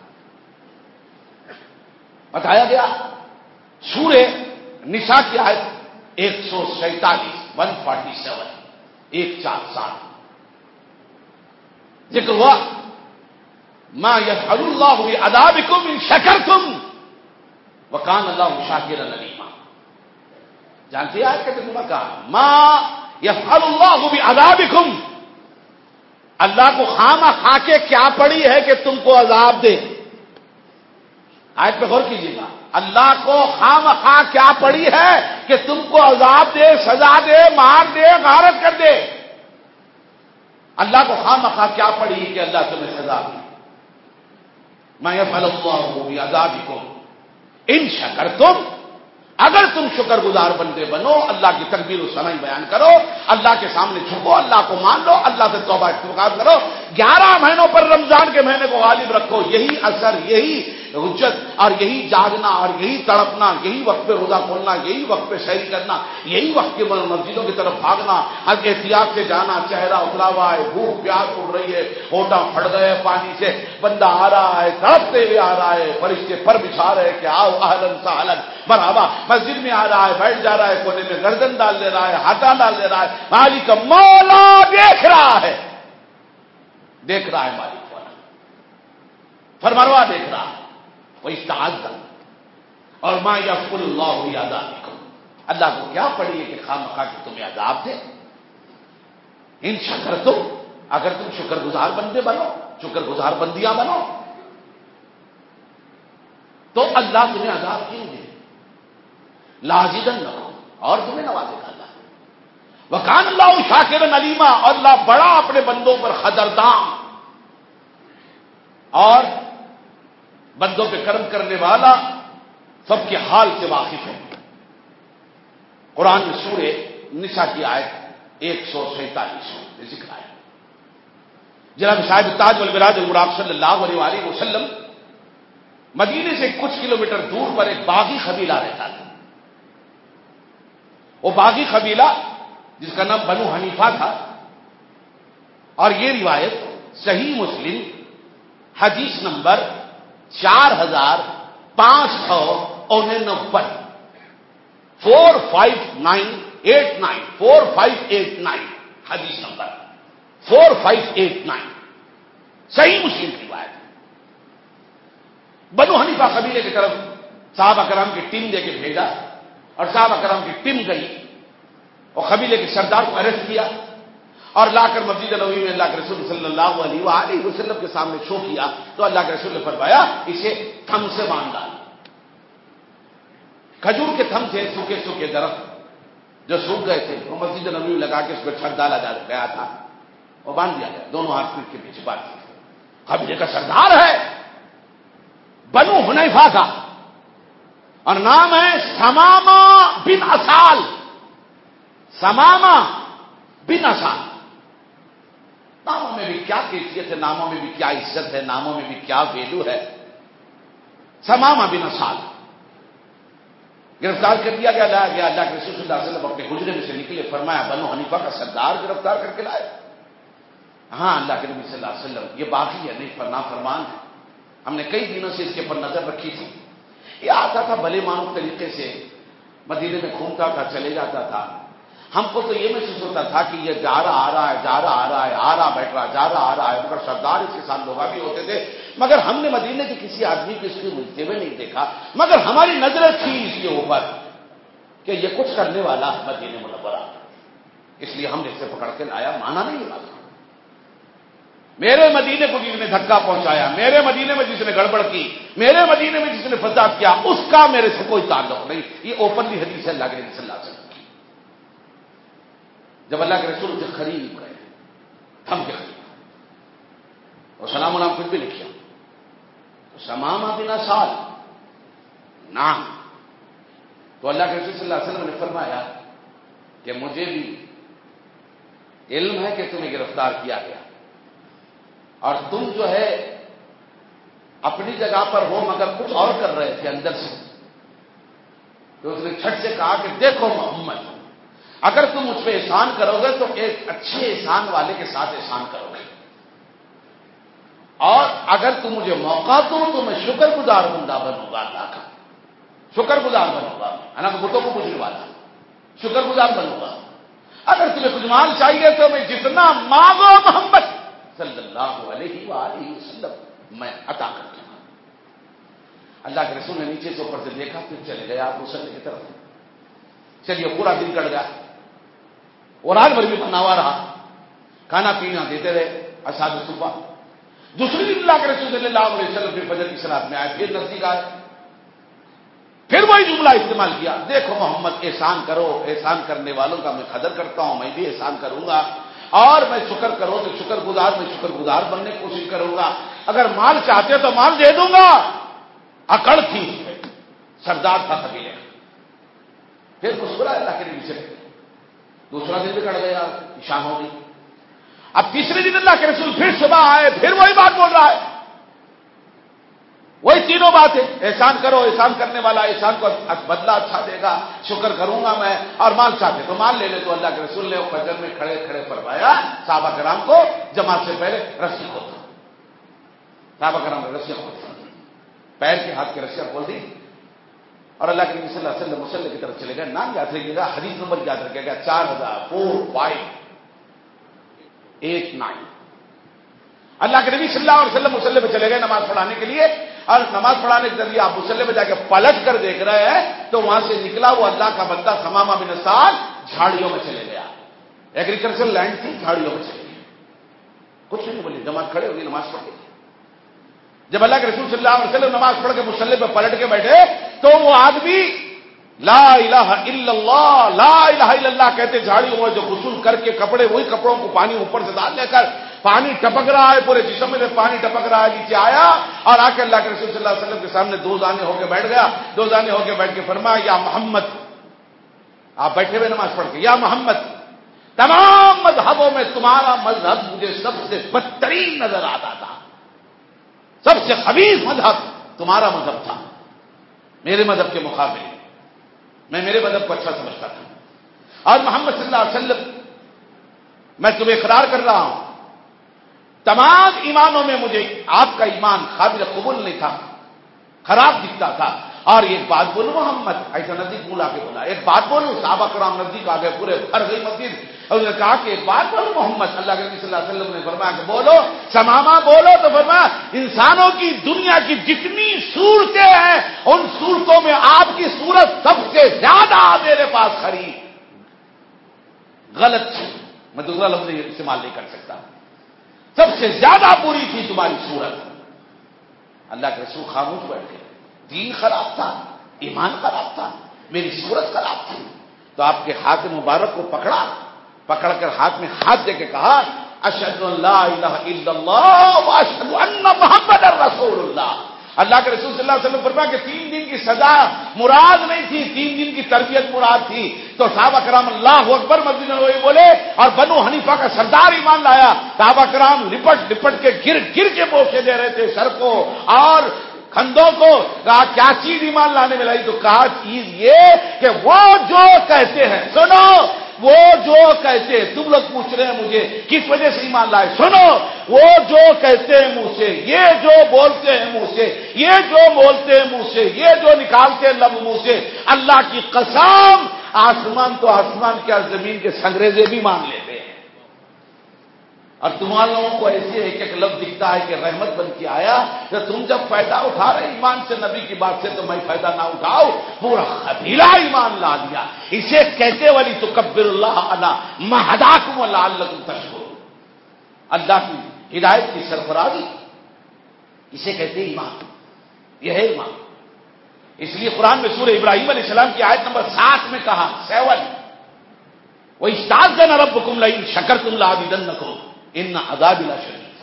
Speaker 2: بتایا گیا سورہ نساء کی آیت ایک سو سینتالیس ون فورٹی سیون ایک چار سات ذکر ہوا ما یفعل اللہ بعذابکم ان شکرتم وکان اللہ شاکرا علیما. جانتے ہیں آیت کا ترجمہ کہا ما یفعل اللہ بعذابکم، اللہ کو خامہ خا کے کیا پڑی ہے کہ تم کو عذاب دے. آیت پہ غور کیجیے گا. اللہ کو خام خواہ کیا پڑی ہے کہ تم کو عذاب دے، سزا دے، مار دے، غارت کر دے. اللہ کو خام خواہ کیا پڑی ہے کہ اللہ تمہیں سزا دے. ما یفعل اللہ بعذابکم ان شکرتم، اگر تم شکر گزار بندے بنو، اللہ کی تکبیر و ثنا بیان کرو، اللہ کے سامنے جھکو، اللہ کو مان لو، اللہ سے توبہ استغفار کرو، گیارہ مہینوں پر رمضان کے مہینے کو غالب رکھو. یہی اثر، یہی حجت اور یہی جاگنا اور یہی تڑپنا، یہی وقت پہ روزہ کھولنا، یہی وقت پہ سحری کرنا، یہی وقت کے مسجدوں کی طرف بھاگنا، ہر احتیاط سے جانا، چہرہ اترا ہوا ہے، بھوک پیاس اٹھ رہی ہے، ہوٹا پھٹ گئے پانی سے، بندہ آ رہا ہے تڑپتے ہوئے آ رہا ہے، فرشتے پر بچھا رہے کہ آؤ اہلن سہلن مرحبا. مسجد میں آ رہا ہے، بیٹھ جا رہا ہے کونے میں، گردن ڈال دے رہا ہے، ہاتھا ڈال دے رہا ہے. مالک مولا دیکھ رہا ہے، دیکھ رہا ہے مالک مولا، فرمانوا دیکھ رہا ہے. وَإِسْتَعَذَّ اور ما یفعل اللہ بعذابکم، اللہ کو کیا پڑی ہے کہ خواہ مخواہ کہ تمہیں عذاب دے. ان شکرتم، اگر تم شکر گزار بندے بنو، شکر گزار بندیاں بنو تو اللہ تمہیں عذاب کیوں دے. لازیدنکم، اور تمہیں نوازے گا اللہ. وکان اللہ شاکرا علیما، اور اللہ بڑا اپنے بندوں پر قدردان اور بندوں پہ کرم کرنے والا، سب کے حال سے واقف ہے. قرآن میں سورہ نساء کی آیت ایک سو سینتالیس میں ذکر آیا. جناب صاحب تاج والبراج المراق صلی اللہ علیہ وآلہ وسلم مدینے سے کچھ کلومیٹر دور پر ایک باغی قبیلہ رہتا تھا. وہ باغی قبیلہ جس کا نام بنو حنیفہ تھا، اور یہ روایت صحیح مسلم حدیث نمبر چار ہزار پانچ سو انانوے four five nine eight nine four five eight nine حدیث نمبر four five eight nine Sahih Muslim کی روایت. بنو حنیفہ قبیلے کی طرف صحابہ کرام کی ٹیم دے کے بھیجا اور صحابہ کرام کی ٹیم گئی اور قبیلے کے سردار کو اریسٹ کیا اور لا کر مسجد نبوی میں اللہ کے رسول صلی اللہ علیہ وآلہ وسلم کے سامنے شو کیا تو اللہ کے رسول نے فرمایا اسے تھم سے باندھ ڈال. کھجور کے تھم تھے, سوکھے سوکھے درخت جو سوکھ گئے تھے, وہ مسجد نبوی لگا کے اس پر چھڑ ڈالا جا گیا تھا اور باندھ دیا گیا, دونوں ہاتھ پیٹ کے پیچھے باندھ دیا. قبیلے کا سردار ہے بنو حنیفہ کا اور نام ہے سمامہ بن اسال. سمامہ بن اسال. ناموں میں بھی کیا کیفیت ہے, ناموں میں بھی کیا عزت ہے, ناموں میں بھی کیا ویلو ہے. سمامہ بن اسال گرفتار کر دیا گیا, لایا گیا. اللہ کے رسول صلی اللہ علیہ وسلم اپنے حجرے میں سے نکلے, فرمایا بنو حنیفہ کا سردار گرفتار کر کے لائے. ہاں اللہ کے نبی صلی اللہ علیہ وسلم یہ باقی ہے, نہیں فرنا فرمان ہے. ہم نے کئی دنوں سے اس کے اوپر نظر رکھی تھی. یہ آتا تھا بھلے مانو طریقے سے, مدینے میں گھومتا تھا, چلے جاتا تھا. ہم کو تو یہ محسوس ہوتا تھا کہ یہ جا رہا آ رہا ہے, جا رہا آ رہا ہے, آ رہا بیٹھ رہا, جا رہا آ رہا ہے. مگر سردار اس کے ساتھ لوگ بھی ہوتے تھے, مگر ہم نے مدینے کے کسی آدمی کو اس کو ملتے ہوئے نہیں دیکھا. مگر ہماری نظریں تھی اس کے اوپر کہ یہ کچھ کرنے والا مدینے منورہ, اس لیے ہم نے اسے پکڑ کے لایا. مانا نہیں بات. میرے مدینے کو جس نے دھکا پہنچایا, میرے مدینے میں جس نے گڑبڑ کی, میرے مدینے میں جس نے فساد کیا, اس کا میرے سے کوئی تعلق نہیں. یہ اوپنلی حدیث ہے اللہ کے نبی صلی اللہ علیہ وسلم. جب اللہ کے رسول سے قریب گئے, تھم کے قریب, اور سلام علیکم پھر بھی لکھیا تو سمامہ بن اسال نام. تو اللہ کے رسول صلی اللہ علیہ وسلم نے فرمایا کہ مجھے بھی علم ہے کہ تمہیں گرفتار کیا گیا اور تم جو ہے اپنی جگہ پر ہو مگر کچھ اور کر رہے تھے اندر سے. تو اس نے چھٹ سے کہا کہ دیکھو محمد, اگر تم مجھ پہ احسان کرو گے تو ایک اچھے احسان والے کے ساتھ احسان کرو گے, اور اگر تم مجھے موقع دو تو میں شکر گزار بندہ بنوں گا, اللہ کا شکر گزار بنوں گا. حالانکہ بتوں کو پوچھنے والا, شکر گزار بنوں گا. اگر تمہیں کچھ مال چاہیے تو میں جتنا مانگو محمد صلی اللہ علیہ وآلہ وسلم میں عطا کر دوں گا. اللہ کے رسول نے نیچے سے اوپر سے دیکھا, پھر چلے گئے آپ مسلم کی طرف. چلیے پورا دن کٹ گیا اور رات بھر بھی بنا ہوا رہا, کھانا پینا دیتے رہے اصحاب صبح. دوسری دن اللہ کے رسول صلی اللہ علیہ وسلم پھر فجر کی صلاۃ میں آئے, پھر نزدیک آئے, پھر وہی جملہ استعمال کیا, دیکھو محمد احسان کرو, احسان کرنے والوں کا میں قدر کرتا ہوں, میں بھی احسان کروں گا, اور میں شکر کرو تو شکر گزار, میں شکر گزار بننے کی کوشش کروں گا. اگر مال چاہتے تو مال دے دوں گا. اکڑ تھی اس میں, سردار تھا قبیلے کا. پھر مسکرا اللہ کے نبی سے. دوسرا دن بھی کٹ گیا, شام ہو گئی. اب تیسرے دن اللہ کے رسول پھر صبح آئے, پھر وہی بات بول رہا ہے, وہی تینوں باتیں, احسان کرو, احسان کرنے والا احسان کو بدلہ اچھا دے گا, شکر کروں گا میں, اور مال چاہتے تو مال لے لے. تو اللہ کے رسول نے فجر میں کھڑے کھڑے فرمایا صحابہ کرام کو جماعت سے پہلے رسی کھول دو. صحابہ کرام نے رسیاں کھول دی, پیر کے ہاتھ کی رسیاں کھول دی, اور اللہ کے نبی صلی اللہ علیہ وسلم مصلی کی طرف چلے گئے. نام یاد رکھیے گا, حدیث نمبر یاد رکھے گا, چار ہزار four five eight nine. Allah کے نبی صلی اللہ علیہ وسلم مصلی پہ چلے گئے نماز پڑھانے کے لیے, اور نماز پڑھانے کے ذریعے آپ مصلی پہ جا کے پلٹ کر دیکھ رہے ہیں تو وہاں سے نکلا وہ اللہ کا بندہ سمامہ بن اسال جھاڑیوں میں چلے گیا. ایگریکلچر لینڈ تھی, جھاڑیوں میں چلے گیا. کچھ نہیں بولی, جماعت کھڑے ہوگی, نماز پڑھ گئی. جب اللہ کے رسول صلی اللہ علیہ وسلم نماز پڑھ کے مصلی پہ پلٹ کے بیٹھے تو وہ آدمی لا الہ الا اللہ لا الہ الا اللہ کہتے جھاڑیوں میں جو غسل کر کے کپڑے, وہی کپڑوں کو پانی اوپر سے ڈال لے کر, پانی ٹپک رہا ہے, پورے جسم میں پانی ٹپک رہا ہے, نیچے آیا اور آ کے اللہ کے رسول صلی اللہ علیہ وسلم کے سامنے دو زانے ہو کے بیٹھ گیا. دو زانے ہو کے بیٹھ کے فرمایا یا محمد, آپ بیٹھے ہوئے نماز پڑھ کے, یا محمد تمام مذہبوں میں تمہارا مذہب مجھے سب سے بدترین نظر آتا تھا, سب سے خبیث مذہب تمہارا مذہب تھا میرے مذہب کے مقابلے. میں میرے مذہب کو اچھا سمجھتا تھا, اور محمد صلی اللہ علیہ وسلم میں تمہیں اقرار کر رہا ہوں تمام ایمانوں میں مجھے آپ کا ایمان قابل قبول نہیں تھا, خراب دکھتا تھا, اور ایک بات بولو محمد، ایسا نزدیک بلا کے بولا، ایک بات بولو، صحابہ کرام نزدیک آ گئے، پورے بھر گئی مسجد، اور انہوں نے کہا کہ ایک بات بولو محمد، اللہ کے نبی صلی اللہ علیہ وسلم نے فرمایا کہ بولو، سماما بولو، تو فرمایا انسانوں کی دنیا کی جتنی صورتیں ہیں ان صورتوں میں آپ کی صورت سب سے زیادہ میرے پاس کھڑی، غلط تھی، میں دوسرا لفظ استعمال نہیں کر سکتا، سب سے زیادہ بری تھی تمہاری صورت۔ اللہ کے رسول خاموش بیٹھ گئے، دین خراب تھا، ایمان خراب تھا، میری صورت خراب تھی، تو آپ کے ہاتھ مبارک کو پکڑا، پکڑ کر ہاتھ میں ہاتھ دے کے کہا اشہد ان لا الہ الا اللہ واشہد ان محمد رسول اللہ۔ اللہ کے رسول صلی اللہ علیہ وسلم فرمایا کہ تین دن کی سزا مراد نہیں تھی، تین دن کی تربیت مراد تھی، تو صحابہ کرام اللہ اکبر مسجد نبوی بولے، اور بنو حنیفہ کا سردار ایمان لایا، صحابہ کرام لپٹ لپٹ کے گر گر کے بوسے دے رہے تھے سر کو اور کندھوں کو، کہا کیا چیز ایمان لانے میں لائی، تو کہا چیز یہ کہ وہ جو کہتے ہیں، سنو وہ جو کہتے ہیں، تم لوگ پوچھ رہے ہیں مجھے کس وجہ سے ایمان لائے، سنو وہ جو کہتے ہیں منہ سے، یہ جو بولتے ہیں منہ سے، یہ جو بولتے ہیں منہ سے، یہ جو نکالتے ہیں لب منہ سے، اللہ کی قسم آسمان تو آسمان کیا زمین کے سنگریزے بھی مان لیتے ہیں، اور تمہارے لوگوں کو ایسے ایک ایک لفظ دکھتا ہے کہ رحمت بن کے آیا، کہ تم جب فائدہ اٹھا رہے ایمان سے، نبی کی بات سے، تو میں فائدہ نہ اٹھاؤ، پورا قبیلہ ایمان لا دیا، اسے کہتے والی تکبر اللہ علی ما ہداکم لعلکم تشکرون، اللہ کی ہدایت کی سرفرازی، اسے کہتے ایمان، یہ ہے ایمان۔ اس لیے قرآن میں سورہ ابراہیم علیہ السلام کی آیت نمبر سات میں کہا، سیون وَإِسْتَأْذَنَ رَبُّكُمْ لَئِن شَكَرْتُمْ لَأَزِيدَنَّكُمْ ان عذاب لشدید،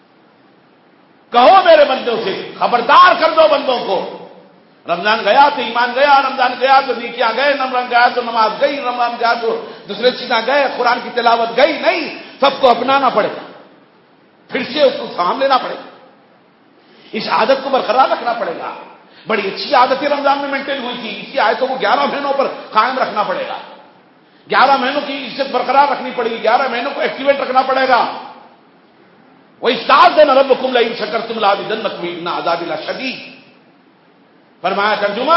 Speaker 2: کہو میرے بندوں سے، خبردار کر دو بندوں کو، رمضان گیا تو ایمان گیا، رمضان گیا تو نیکیاں گئے، رمضان گیا تو نماز گئی، رمضان گیا تو دوسرے چیزیں گئے، قرآن کی تلاوت گئی، نہیں، سب کو اپنانا پڑے گا، پھر سے اس کو تھام لینا پڑے گا، اس عادت کو برقرار رکھنا پڑے گا۔ بڑی اچھی عادتیں رمضان میں مینٹین ہوئی تھی، اسی آیتوں کو گیارہ مہینوں پر قائم رکھنا پڑے گا، گیارہ مہینوں کی عزت برقرار رکھنی پڑے گی، گیارہ مہینوں کو ایکٹیویٹ رکھنا پڑے گا۔ وَإِسْتَأْذَنَ رَبُّكُمْ لَئِن شَكَرْتُمْ لَأَزِيدَنَّكُمْ إِنَّ عَذَابِي لَشَدِيدٌ، فرمایا ترجمہ،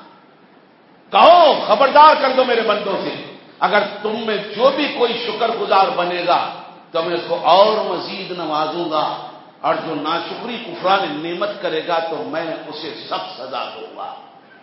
Speaker 2: کہو خبردار کر دو میرے بندوں سے، اگر تم میں جو بھی کوئی شکر گزار بنے گا تو میں اس کو اور مزید نوازوں گا، اور جو ناشکری کفران نعمت کرے گا تو میں اسے سخت سزا دوں گا۔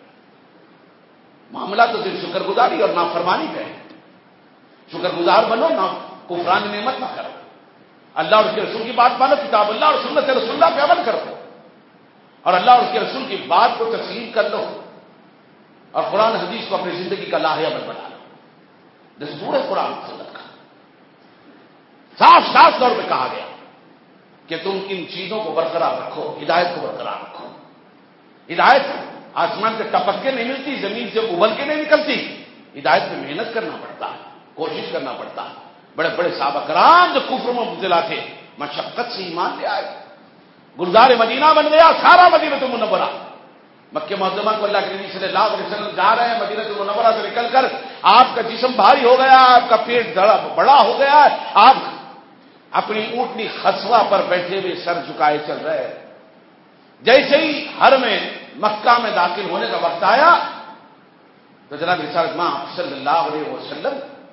Speaker 2: معاملہ تو صرف شکر گزاری اور نافرمانی کا ہے، شکر گزار بنو، نہ کفران نعمت نہ کرو، اللہ اور اس کے رسول کی بات مانو، کتاب اللہ اور سنت رسول اللہ پہ عمل کرو، اور اللہ اور اس کے رسول کی بات کو تسلیم کر لو، اور قرآن حدیث کو اپنی زندگی کا لاہے عمل بنا لو۔ دستور ہے قرآن سنت کا، صاف صاف طور پہ کہا گیا کہ تم ان چیزوں کو برقرار رکھو، ہدایت کو برقرار رکھو۔ ہدایت آسمان سے ٹپک کے نہیں ملتی، زمین سے ابل کے نہیں نکلتی، ہدایت میں محنت کرنا پڑتا ہے، کوشش کرنا پڑتا ہے۔ بڑے بڑے صحابہ کرام جو کفر میں مبتلا تھے، مشقت سے ایمان لے آئے، گلزار مدینہ بن گیا سارا مدینہ منورہ۔ مکہ معظمہ کو اللہ کے نبی صلی اللہ علیہ وسلم جا رہے ہیں، مدینہ منورہ سے نکل کر آپ کا جسم بھاری ہو گیا، آپ کا پیٹ بڑا ہو گیا، آپ اپنی اونٹنی خسوا پر بیٹھے ہوئے سر جھکائے چل رہے ہیں۔ جیسے ہی حرم میں مکہ میں داخل ہونے کا وقت آیا تو جناب رسالت ماں صلی اللہ علیہ وسلم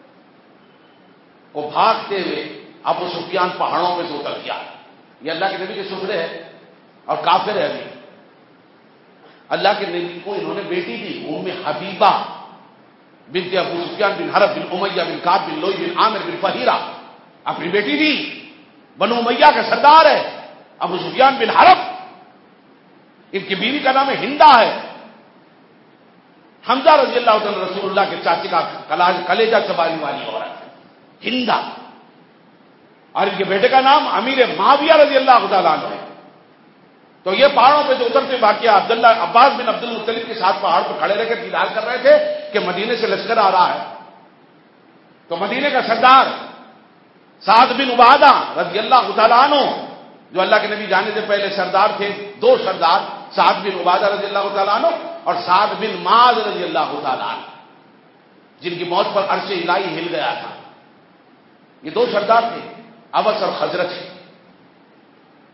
Speaker 2: کو بھاگتے ہوئے ابو سفیان پہاڑوں میں سے اتر گیا۔ یہ اللہ کے نبی کے سفرے ہے اور کافر ہے ابھی۔ اللہ کے نبی کو انہوں نے بیٹی دی، ام حبیبہ بنت ابو سفیان بن حرب بن امیہ بن کعب بن لوئی بن عامر بن فہیرہ، اپنی بیٹی دی، بنو امیہ کا سردار ہے ابو سفیان بن حرب، ان کی بیوی کا نام ہے ہندا ہے، حمزہ رضی اللہ عنہ رسول اللہ کے چاچے کا کلیجہ چبانے والی عورت ہندا، اور ان کے بیٹے کا نام امیر معاویہ رضی اللہ تعالیٰ عنہ ہے۔ تو یہ پہاڑوں پہ جو اترتے واقعہ عبداللہ عباس بن عبد المطلب کے ساتھ پہاڑ پر کھڑے رہ کر دیدار کر رہے تھے کہ مدینے سے لشکر آ رہا ہے، تو مدینے کا سردار سعد بن عبادہ رضی اللہ تعالیٰ عنہ، جو اللہ کے نبی جانے سے پہلے سردار تھے، دو سردار، سعد بن عبادہ رضی اللہ تعالیٰ عنہ اور سعد بن معاذ رضی اللہ تعالیٰ عنہ، جن کی موت پر عرش الہی ہل گیا تھا۔ یہ دو سردار تھے، اوس اور خزرج،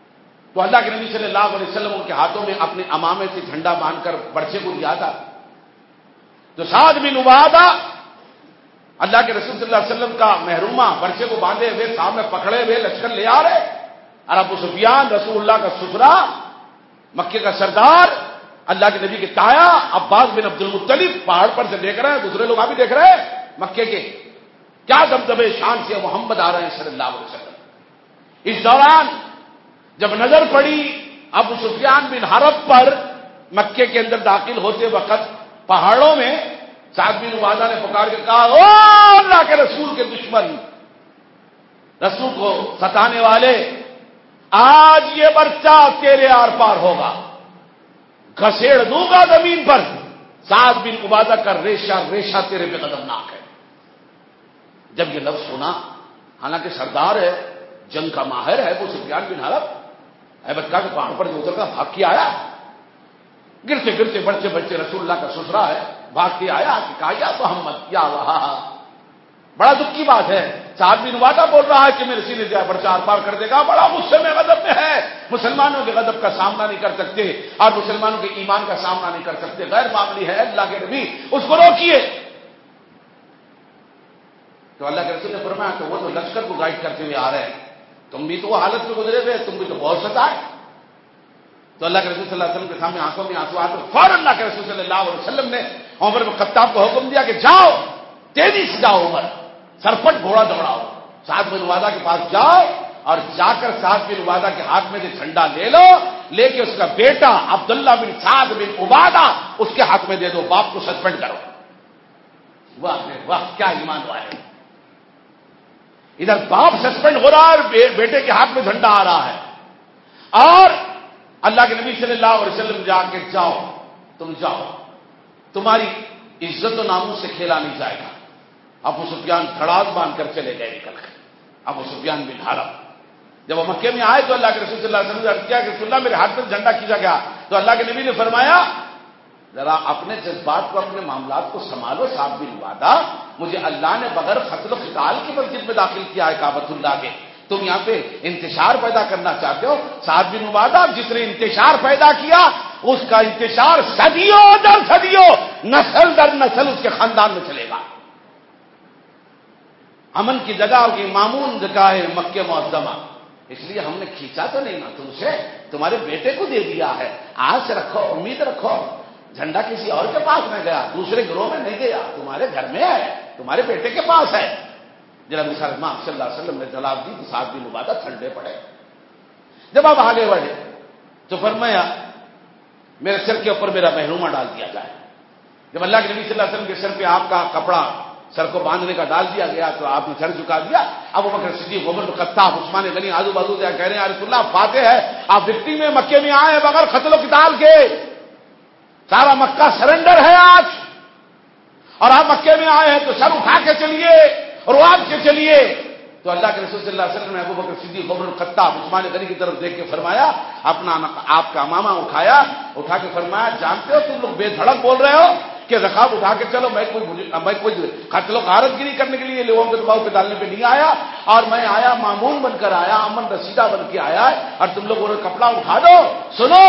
Speaker 2: تو اللہ کے نبی صلی اللہ علیہ وسلم ان کے ہاتھوں میں اپنے امامے سے جھنڈا باندھ کر برچے کو دیا تھا. تو سعد بن عبادہ اللہ کے رسول صلی اللہ علیہ وسلم کا محرومہ برچے کو باندھے ہوئے سامنے پکڑے ہوئے لشکر لے آ رہے. اور ابو سفیان رسول اللہ کا سسرا, مکے کا سردار, اللہ کے نبی کے تایا عباس بن عبد المطلب پہاڑ پر سے دیکھ رہے ہیں, دوسرے لوگ بھی دیکھ رہے ہیں مکے کے کیا دبدبے شان سے محمد آ رہے ہیں صلی اللہ علیہ وسلم. اس دوران جب نظر پڑی ابو سفیان بن حرب پر مکے کے اندر داخل ہوتے وقت پہاڑوں میں, سعد بن عبادہ نے پکار کے کہا, او اللہ کے رسول کے دشمن, رسول کو ستانے والے, آج یہ برچہ تیرے آر پار ہوگا, گھسیڑ دوں گا زمین پر. سعد بن عبادہ کا ریشہ ریشہ تیرے پہ قدمناک ہے. جب یہ لفظ سنا, حالانکہ سردار ہے, جنگ کا ماہر ہے وہ سفیان بن حرب, ایبت کا کہ پہاڑ پر جو اتر کا بھاگ کے آیا, گرتے گرتے بڑھتے بڑھتے رسول اللہ کا سسرا ہے, بھاگ کے آیا کہ کہا یا محمد یا اللہ. بڑا دکھ کی بات ہے, سعد بن عبادہ بول رہا ہے کہ میرے سینے سے برچہ آر پار کر دے گا, بڑا غصے میں غضب میں ہے, مسلمانوں کے غضب کا سامنا نہیں کر سکتے اور مسلمانوں کے ایمان کا سامنا نہیں کر سکتے, غیر معمولی ہے. اللہ کے نبی اس کو روکیے. تو اللہ کے رسول نے فرمایا کہ وہ تو لشکر کو گائیڈ کرتے ہوئے آ رہے ہیں, تم بھی تو وہ حالت میں گزرے ہوئے, تم بھی تو بہت ستائے. تو اللہ کے رسول صلی اللہ علیہ وسلم کے سامنے آنکھوں میں آنسو آتے, فوراً اللہ کے رسول صلی اللہ علیہ وسلم نے عمر بن خطاب کو حکم دیا کہ جاؤ, تیزی سے جاؤ عمر, سرپٹ گھوڑا دوڑاؤ, سعد بن عبادہ کے پاس جاؤ اور جا کر سعد بن عبادہ کے ہاتھ میں سے جھنڈا لے لو, لے کے اس کا بیٹا عبداللہ بن سعد بن عبادہ اس کے ہاتھ میں دے دو, باپ کو سسپینڈ کرو. واہ واہ کیا ایمان والے. ادھر باپ سسپینڈ ہو رہا ہے اور بیٹے کے ہاتھ میں جھنڈا آ رہا ہے, اور اللہ کے نبی صلی اللہ علیہ وسلم جا کے جاؤ, تم جاؤ, تمہاری عزت و ناموس سے کھیلا نہیں جائے گا. ابو سفیان دھڑاک باندھ کر چلے گئے نکل کر. ابو سفیان بن حرب جب وہ مکے میں آئے تو اللہ کے رسول صلی اللہ علیہ وسلم نے عرض کیا کہ رسول اللہ میرے ہاتھ میں جھنڈا کھینچا گیا. تو اللہ کے نبی نے فرمایا ذرا اپنے جذبات کو, اپنے معاملات کو سنبھالو. سعد بن عبادہ, مجھے اللہ نے بغیر قتل و قتال کی مسجد میں داخل کیا ہے کعبۃ اللہ کے, تم یہاں پہ انتشار پیدا کرنا چاہتے ہو. سعد بن عبادہ جس نے انتشار پیدا کیا اس کا انتشار صدیوں در صدیوں, نسل در نسل اس کے خاندان میں چلے گا. امن کی جگہ ہوگی, معمون جگہ ہے مکہ معظمہ, اس لیے ہم نے کھینچا تو نہیں نا تم سے, تمہارے بیٹے کو دے دیا ہے. آج رکھو, امید رکھو, جھنڈا کسی اور کے پاس نہ گیا, دوسرے گروہ میں نہیں گیا, تمہارے گھر میں ہے, تمہارے بیٹے کے پاس ہے. جناب مسلمان صلی اللہ علیہ وسلم نے جواب دی تو سعد بن عبادہ ٹھنڈے پڑے. جب آپ آگے بڑھے تو فرمایا میرے سر کے اوپر میرا محرومہ ڈال دیا جائے. جب اللہ کے نبی صلی اللہ علیہ وسلم کے سر پہ آپ کا کپڑا سر کو باندھنے کا ڈال دیا گیا تو آپ نے سر جھکا دیا. ابو بکر صدیق, عمر بن خطاب, عثمان غنی آزو بازو سے کہہ رہے ہیں یا رسول اللہ فاتح ہے, آپ وکٹری میں مکے میں آئے بغیر قتل و قتال کے, سارا مکہ سرنڈر ہے آج, اور آپ مکے میں آئے ہیں تو سر اٹھا کے چلیے اور آپ کے چلیے. تو اللہ کے رسول صلی اللہ علیہ وسلم نے ابو بکر صدیق, عمر بن خطاب, عثمان غنی کی طرف دیکھ کے فرمایا, اپنا آپ کا امامہ اٹھایا, اٹھا کے فرمایا جانتے ہو تم لوگ بے دھڑک بول رہے ہو کہ رقاب اٹھا کے چلو, میں کوئی میں کوئی قتل و غارت گیری کرنے کے لیے لوگوں کے دباؤ پہ ڈالنے پہ نہیں آیا, اور میں آیا معمون بن کر آیا, امن رسیدہ بن کے آیا, اور تم لوگ وہ کپڑا اٹھا دو. سنو,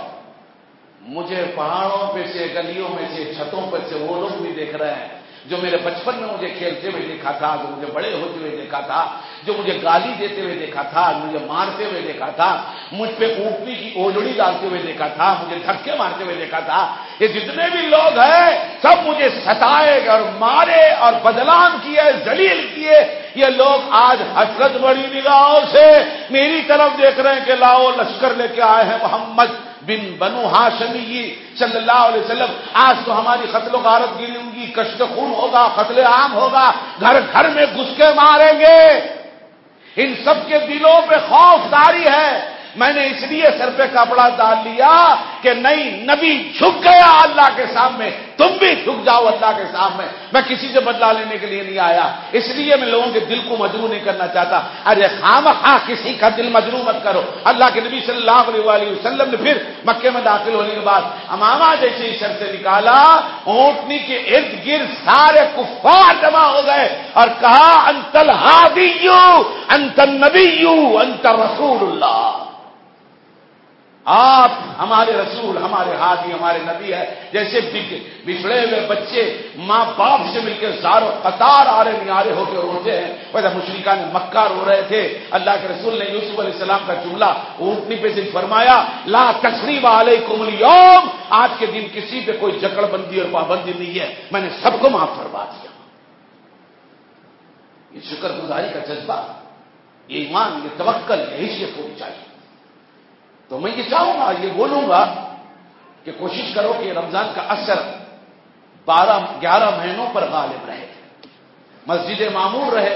Speaker 2: مجھے پہاڑوں پہ سے, گلیوں میں سے, چھتوں پر سے وہ لوگ بھی دیکھ رہے ہیں جو میرے بچپن میں مجھے کھیلتے ہوئے دیکھا تھا, جو مجھے بڑے ہوتے ہوئے دیکھا تھا, جو مجھے گالی دیتے ہوئے دیکھا تھا, مجھے مارتے ہوئے دیکھا تھا, مجھ پہ اونٹنی کی اوجڑی ڈالتے ہوئے دیکھا تھا, مجھے دھکے مارتے ہوئے دیکھا تھا. یہ جتنے بھی لوگ ہیں سب مجھے ستائے اور مارے اور بدنام کیے, ذلیل کیے. یہ لوگ آج حسرت بڑی نگاہوں سے میری طرف دیکھ رہے ہیں کہ لاؤ لشکر لے کے آئے ہیں محمد بن بنو ہاشمی صلی اللہ علیہ وسلم, آج تو ہماری قتل و غارت گیری ہوں گی, کشت خون ہوگا, قتل عام ہوگا, گھر گھر میں گھس کے ماریں گے. ان سب کے دلوں پہ خوف طاری ہے. میں نے اس لیے سر پہ کپڑا ڈال لیا کہ نہیں, نبی جھک گیا اللہ کے سامنے, تم بھی جھک جاؤ اللہ کے سامنے. میں کسی سے بدلہ لینے کے لیے نہیں آیا, اس لیے میں لوگوں کے دل کو مجروح نہیں کرنا چاہتا. ارے خامخواہ کسی کا دل مجروح مت کرو. اللہ کے نبی صلی اللہ علیہ وسلم نے پھر مکے میں داخل ہونے کے بعد امامہ جیسے ہی سر سے نکالا, اونٹنی کے ارد گرد سارے کفار جمع ہو گئے اور کہا انت الہادی انت النبی انت رسول اللہ. آپ ہمارے رسول، ہمارے ہادی، ہمارے نبی ہے. جیسے بچھڑے ہوئے بچے ماں باپ سے مل کے زارو قطار آرے نیارے ہو کے روتے ہیں، ویسے مشرکان مکہ رو رہے تھے. اللہ کے رسول نے یوسف علیہ السلام کا جملہ اونٹنی پہ سے فرمایا، لا تثریب علیکم اليوم، آج کے دن کسی پہ کوئی جکڑ بندی اور پابندی نہیں ہے، میں نے سب کو معاف فرما دیا. یہ شکر گزاری کا جذبہ، یہ ایمان، یہ توکل، یہ حیثیت ہونی چاہیے. تو میں یہ چاہوں گا، یہ بولوں گا کہ کوشش کرو کہ رمضان کا اثر بارہ گیارہ مہینوں پر غالب رہے، مسجد معمور رہے،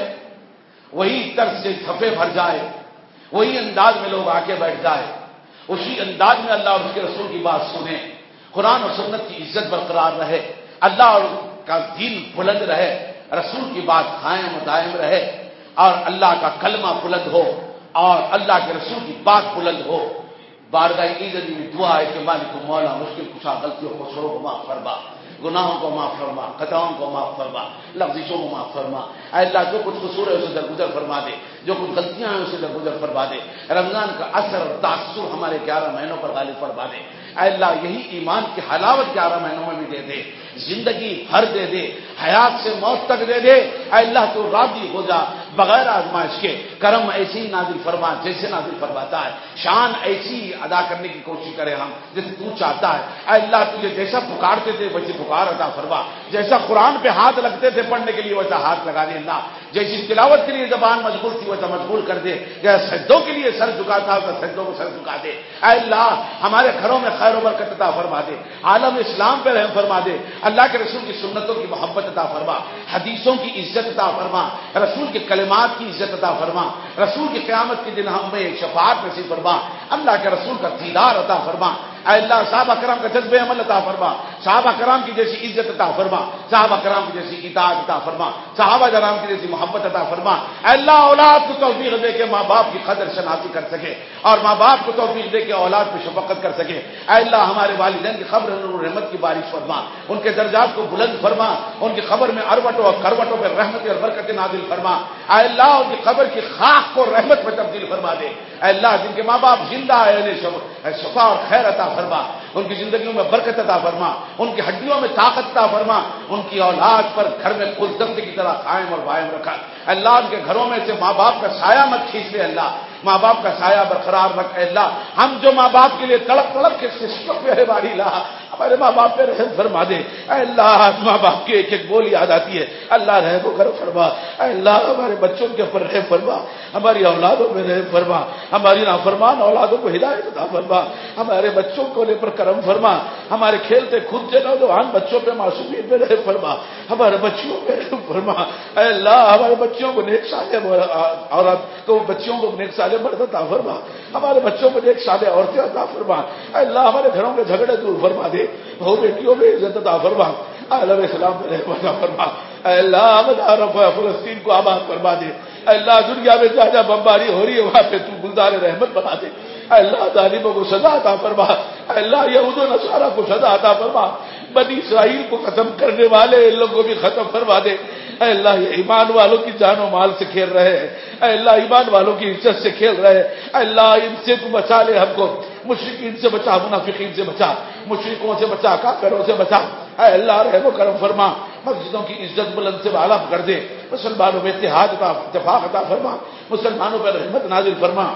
Speaker 2: وہی طرز سے صفے بھر جائے، وہی انداز میں لوگ آ کے بیٹھ جائے، اسی انداز میں اللہ اور اس کے رسول کی بات سنیں، قرآن اور سنت کی عزت برقرار رہے، اللہ اور کا دین بلند رہے، رسول کی بات قائم و دائم رہے، اور اللہ کا کلمہ بلند ہو اور اللہ کے رسول کی بات بلند ہو. بارگاہ عیدی میں دعا ہے کہ مالک و مولا مشکل کشا غلطیوں کو چھوڑو کو معاف فرما، گناہوں کو معاف فرما، خطاؤں کو معاف فرما، لفظوں کو معاف فرما. اے اللہ جو کچھ قصور ہے اسے درگزر فرما دے، جو کچھ غلطیاں ہیں اسے درگزر فرما دے. رمضان کا اثر اور تاثر ہمارے گیارہ مہینوں پر غالب فرما دے. اے اللہ یہی ایمان کی حلاوت گیارہ مہینوں میں بھی دے دے، زندگی بھر دے دے، حیات سے موت تک دے دے. اے اللہ تو راضی ہو جا بغیر آزمائش کے، کرم ایسی ہی نازل فرما جیسے نازل فرماتا ہے، شان ایسی ادا کرنے کی کوشش کرے ہم جیسے تو چاہتا ہے. اے اللہ تجھے جیسا پکارتے تھے ویسے پکار عطا فرما، جیسا قرآن پہ ہاتھ لگتے تھے پڑھنے کے لیے ویسا ہاتھ لگا دے. اللہ جیسی تلاوت کے لیے زبان مشغول تھی ویسا مشغول کر دے، جیسا سجدوں کے لیے سر جھکا تھا ویسا سجدوں کو سر جھکا دے. اے اللہ ہمارے گھروں میں خیر و برکت عطا فرما دے، عالم اسلام پہ رحم فرما دے. اللہ کے رسول کی سنتوں کی محبت عطا فرما، حدیثوں کی عزت عطا فرما، رسول کے کلمات کی عزت عطا فرما، رسول کی قیامت کے دن ہم میں ایک شفاعت نصیب فرما، اللہ کے رسول کا دیدار عطا فرما. اے اللہ صحابہ کرام کا جذب عمل عطا فرما، صحابہ کرام کی جیسی عزت عطا فرما، صحابہ کرام کی جیسی اطاعت عطا فرما، صحابہ کرام کی جیسی محبت عطا فرما. اے اللہ اولاد کو توفیق دے کے ماں باپ کی قدر شناسی کر سکے، اور ماں باپ کو توفیق دے کے اولاد پہ شفقت کر سکے. اے اللہ ہمارے والدین کی قبر نور رحمت کی بارش فرما، ان کے درجات کو بلند فرما، ان کی قبر میں اروٹوں اور کروٹوں پہ رحمت اور برکت نازل فرما. اے اللہ ان کی قبر کی خاک کو رحمت میں تبدیل فرما دے. اے اللہ جن کے ماں باپ زندہ ہے انہیں شفا اور خیر عطا فرما، ان کی زندگیوں میں برکت عطا فرما، ان کی ہڈیوں میں طاقت عطا فرما، ان کی اولاد پر گھر میں کل دست کی طرح قائم اور بائم رکھا. اللہ ان کے گھروں میں سے ماں باپ کا سایہ مت کھینچ دے، اللہ ماں باپ کا سایہ برقرار رکھ. اے اللہ ہم جو ماں باپ کے لیے تڑپ تڑپ کے سسٹم پہ باری لا، ہمارے ماں باپ پہ رحم فرما دے. اے اللہ ماں باپ کی ایک ایک بول یاد آتی ہے، اللہ رحم و کرم فرما. اے اللہ ہمارے بچوں کے اوپر رحم فرما، ہماری اولادوں پہ رحم فرما، ہماری نافرمان اولادوں کو ہدایت عطا فرما، ہمارے بچوں کو لے پر کرم فرما، ہمارے کھیلتے کودتے نوجوان بچوں پہ معصومیت پہ رحم فرما، ہمارے بچوں پہ رحم فرما. اے اللہ ہمارے بچوں کو نیک صالح عورت کو بچوں کو نیک صالح مرد عطا فرما، ہمارے بچوں کو نیک صالح عورتیں عطا فرما. اے اللہ ہمارے گھروں کے جھگڑے دور فرما دے، بہو بیٹیوں میں عزت عطا فرما، عالم اسلام پہ رحم عطا فرما. اے اللہ عرب فلسطین کو آباد فرما دے. اے اللہ دنیا میں جہاں جہاں بمباری ہو رہی ہے وہاں پہ تو گلزار رحمت بنا دے. اے اللہ ظالموں کو سزا عطا فرما. اے اللہ یہود و نصارہ کو سزا عطا فرما، بنی اسرائیل کو ختم کرنے والے ان لوگوں کو بھی ختم فرما دے. اے اللہ یہ ایمان والوں کی جان و مال سے کھیل رہے ہیں، اے اللہ ایمان والوں کی عزت سے کھیل رہے ہیں. اے اللہ ان سے تو بچا لے ہم کو، مشرکین سے بچا، منافقین سے بچا، مشرکوں سے بچا، کافروں سے بچا. اے اللہ رحم و کرم فرما، مسجدوں کی عزت بلند سے بالا کر دے، مسلمانوں میں اتحاد عطا اتفاق عطا فرما، مسلمانوں پر رحمت نازل فرما،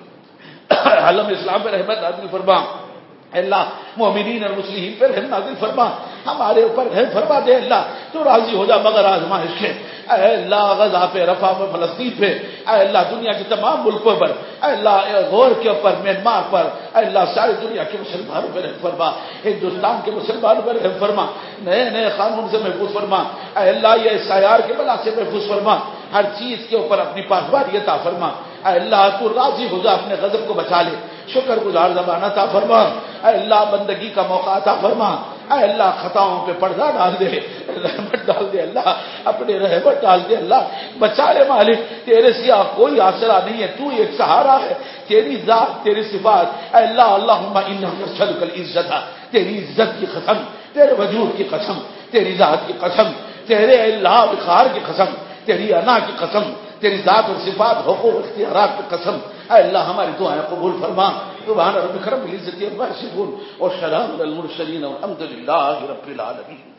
Speaker 2: عالم اسلام پر رحمت نازل فرما. اے اللہ مومنین اور مسلمین پر رحم نازل فرما، ہمارے اوپر رحم فرما دے. اللہ تو راضی ہو جا مگر آزمائش کے. اے اللہ غزہ پہ، رفح پہ، فلسطین پہ، اے اللہ دنیا کے تمام ملکوں پر، اے اللہ غور کے اوپر، میانمار پر، اے اللہ ساری دنیا کے مسلمانوں پر رحم فرما، ہندوستان کے مسلمانوں پر رحم فرما، نئے نئے قانون سے محفوظ فرما. اے اللہ یہ سیار کے بلا سے محفوظ فرما، ہر چیز کے اوپر اپنی پاسداری عطا فرما. اے اللہ تو راضی ہو جا، اپنے غضب کو بچا لے، شکر گزار زبان عطا فرما. اے اللہ بندگی کا موقع عطا فرما. اے اللہ خطاؤں پہ پردہ ڈال دے، رحمت ڈال دے، اللہ اپنے رحمت ڈال دے. اللہ بچا لے مالک، تیرے سوا کوئی آسرا نہیں ہے، تو ایک سہارا ہے، تیری ذات تیری صفات. اے اللہ اللہم انا نسألک العزت، تیری عزت کی قسم، تیرے وجود کی قسم، تیری ذات کی قسم، تیرے اللہ وقار کی قسم، تیری انا کی قسم، تیری ذات اور صفات حقوق اختیارات کی قسم. اے اللہ ہماری دعائیں قبول فرما. سبحان ربک رب العزت عما یصفون والسلام علی المرسلین والحمد للہ رب العالمین.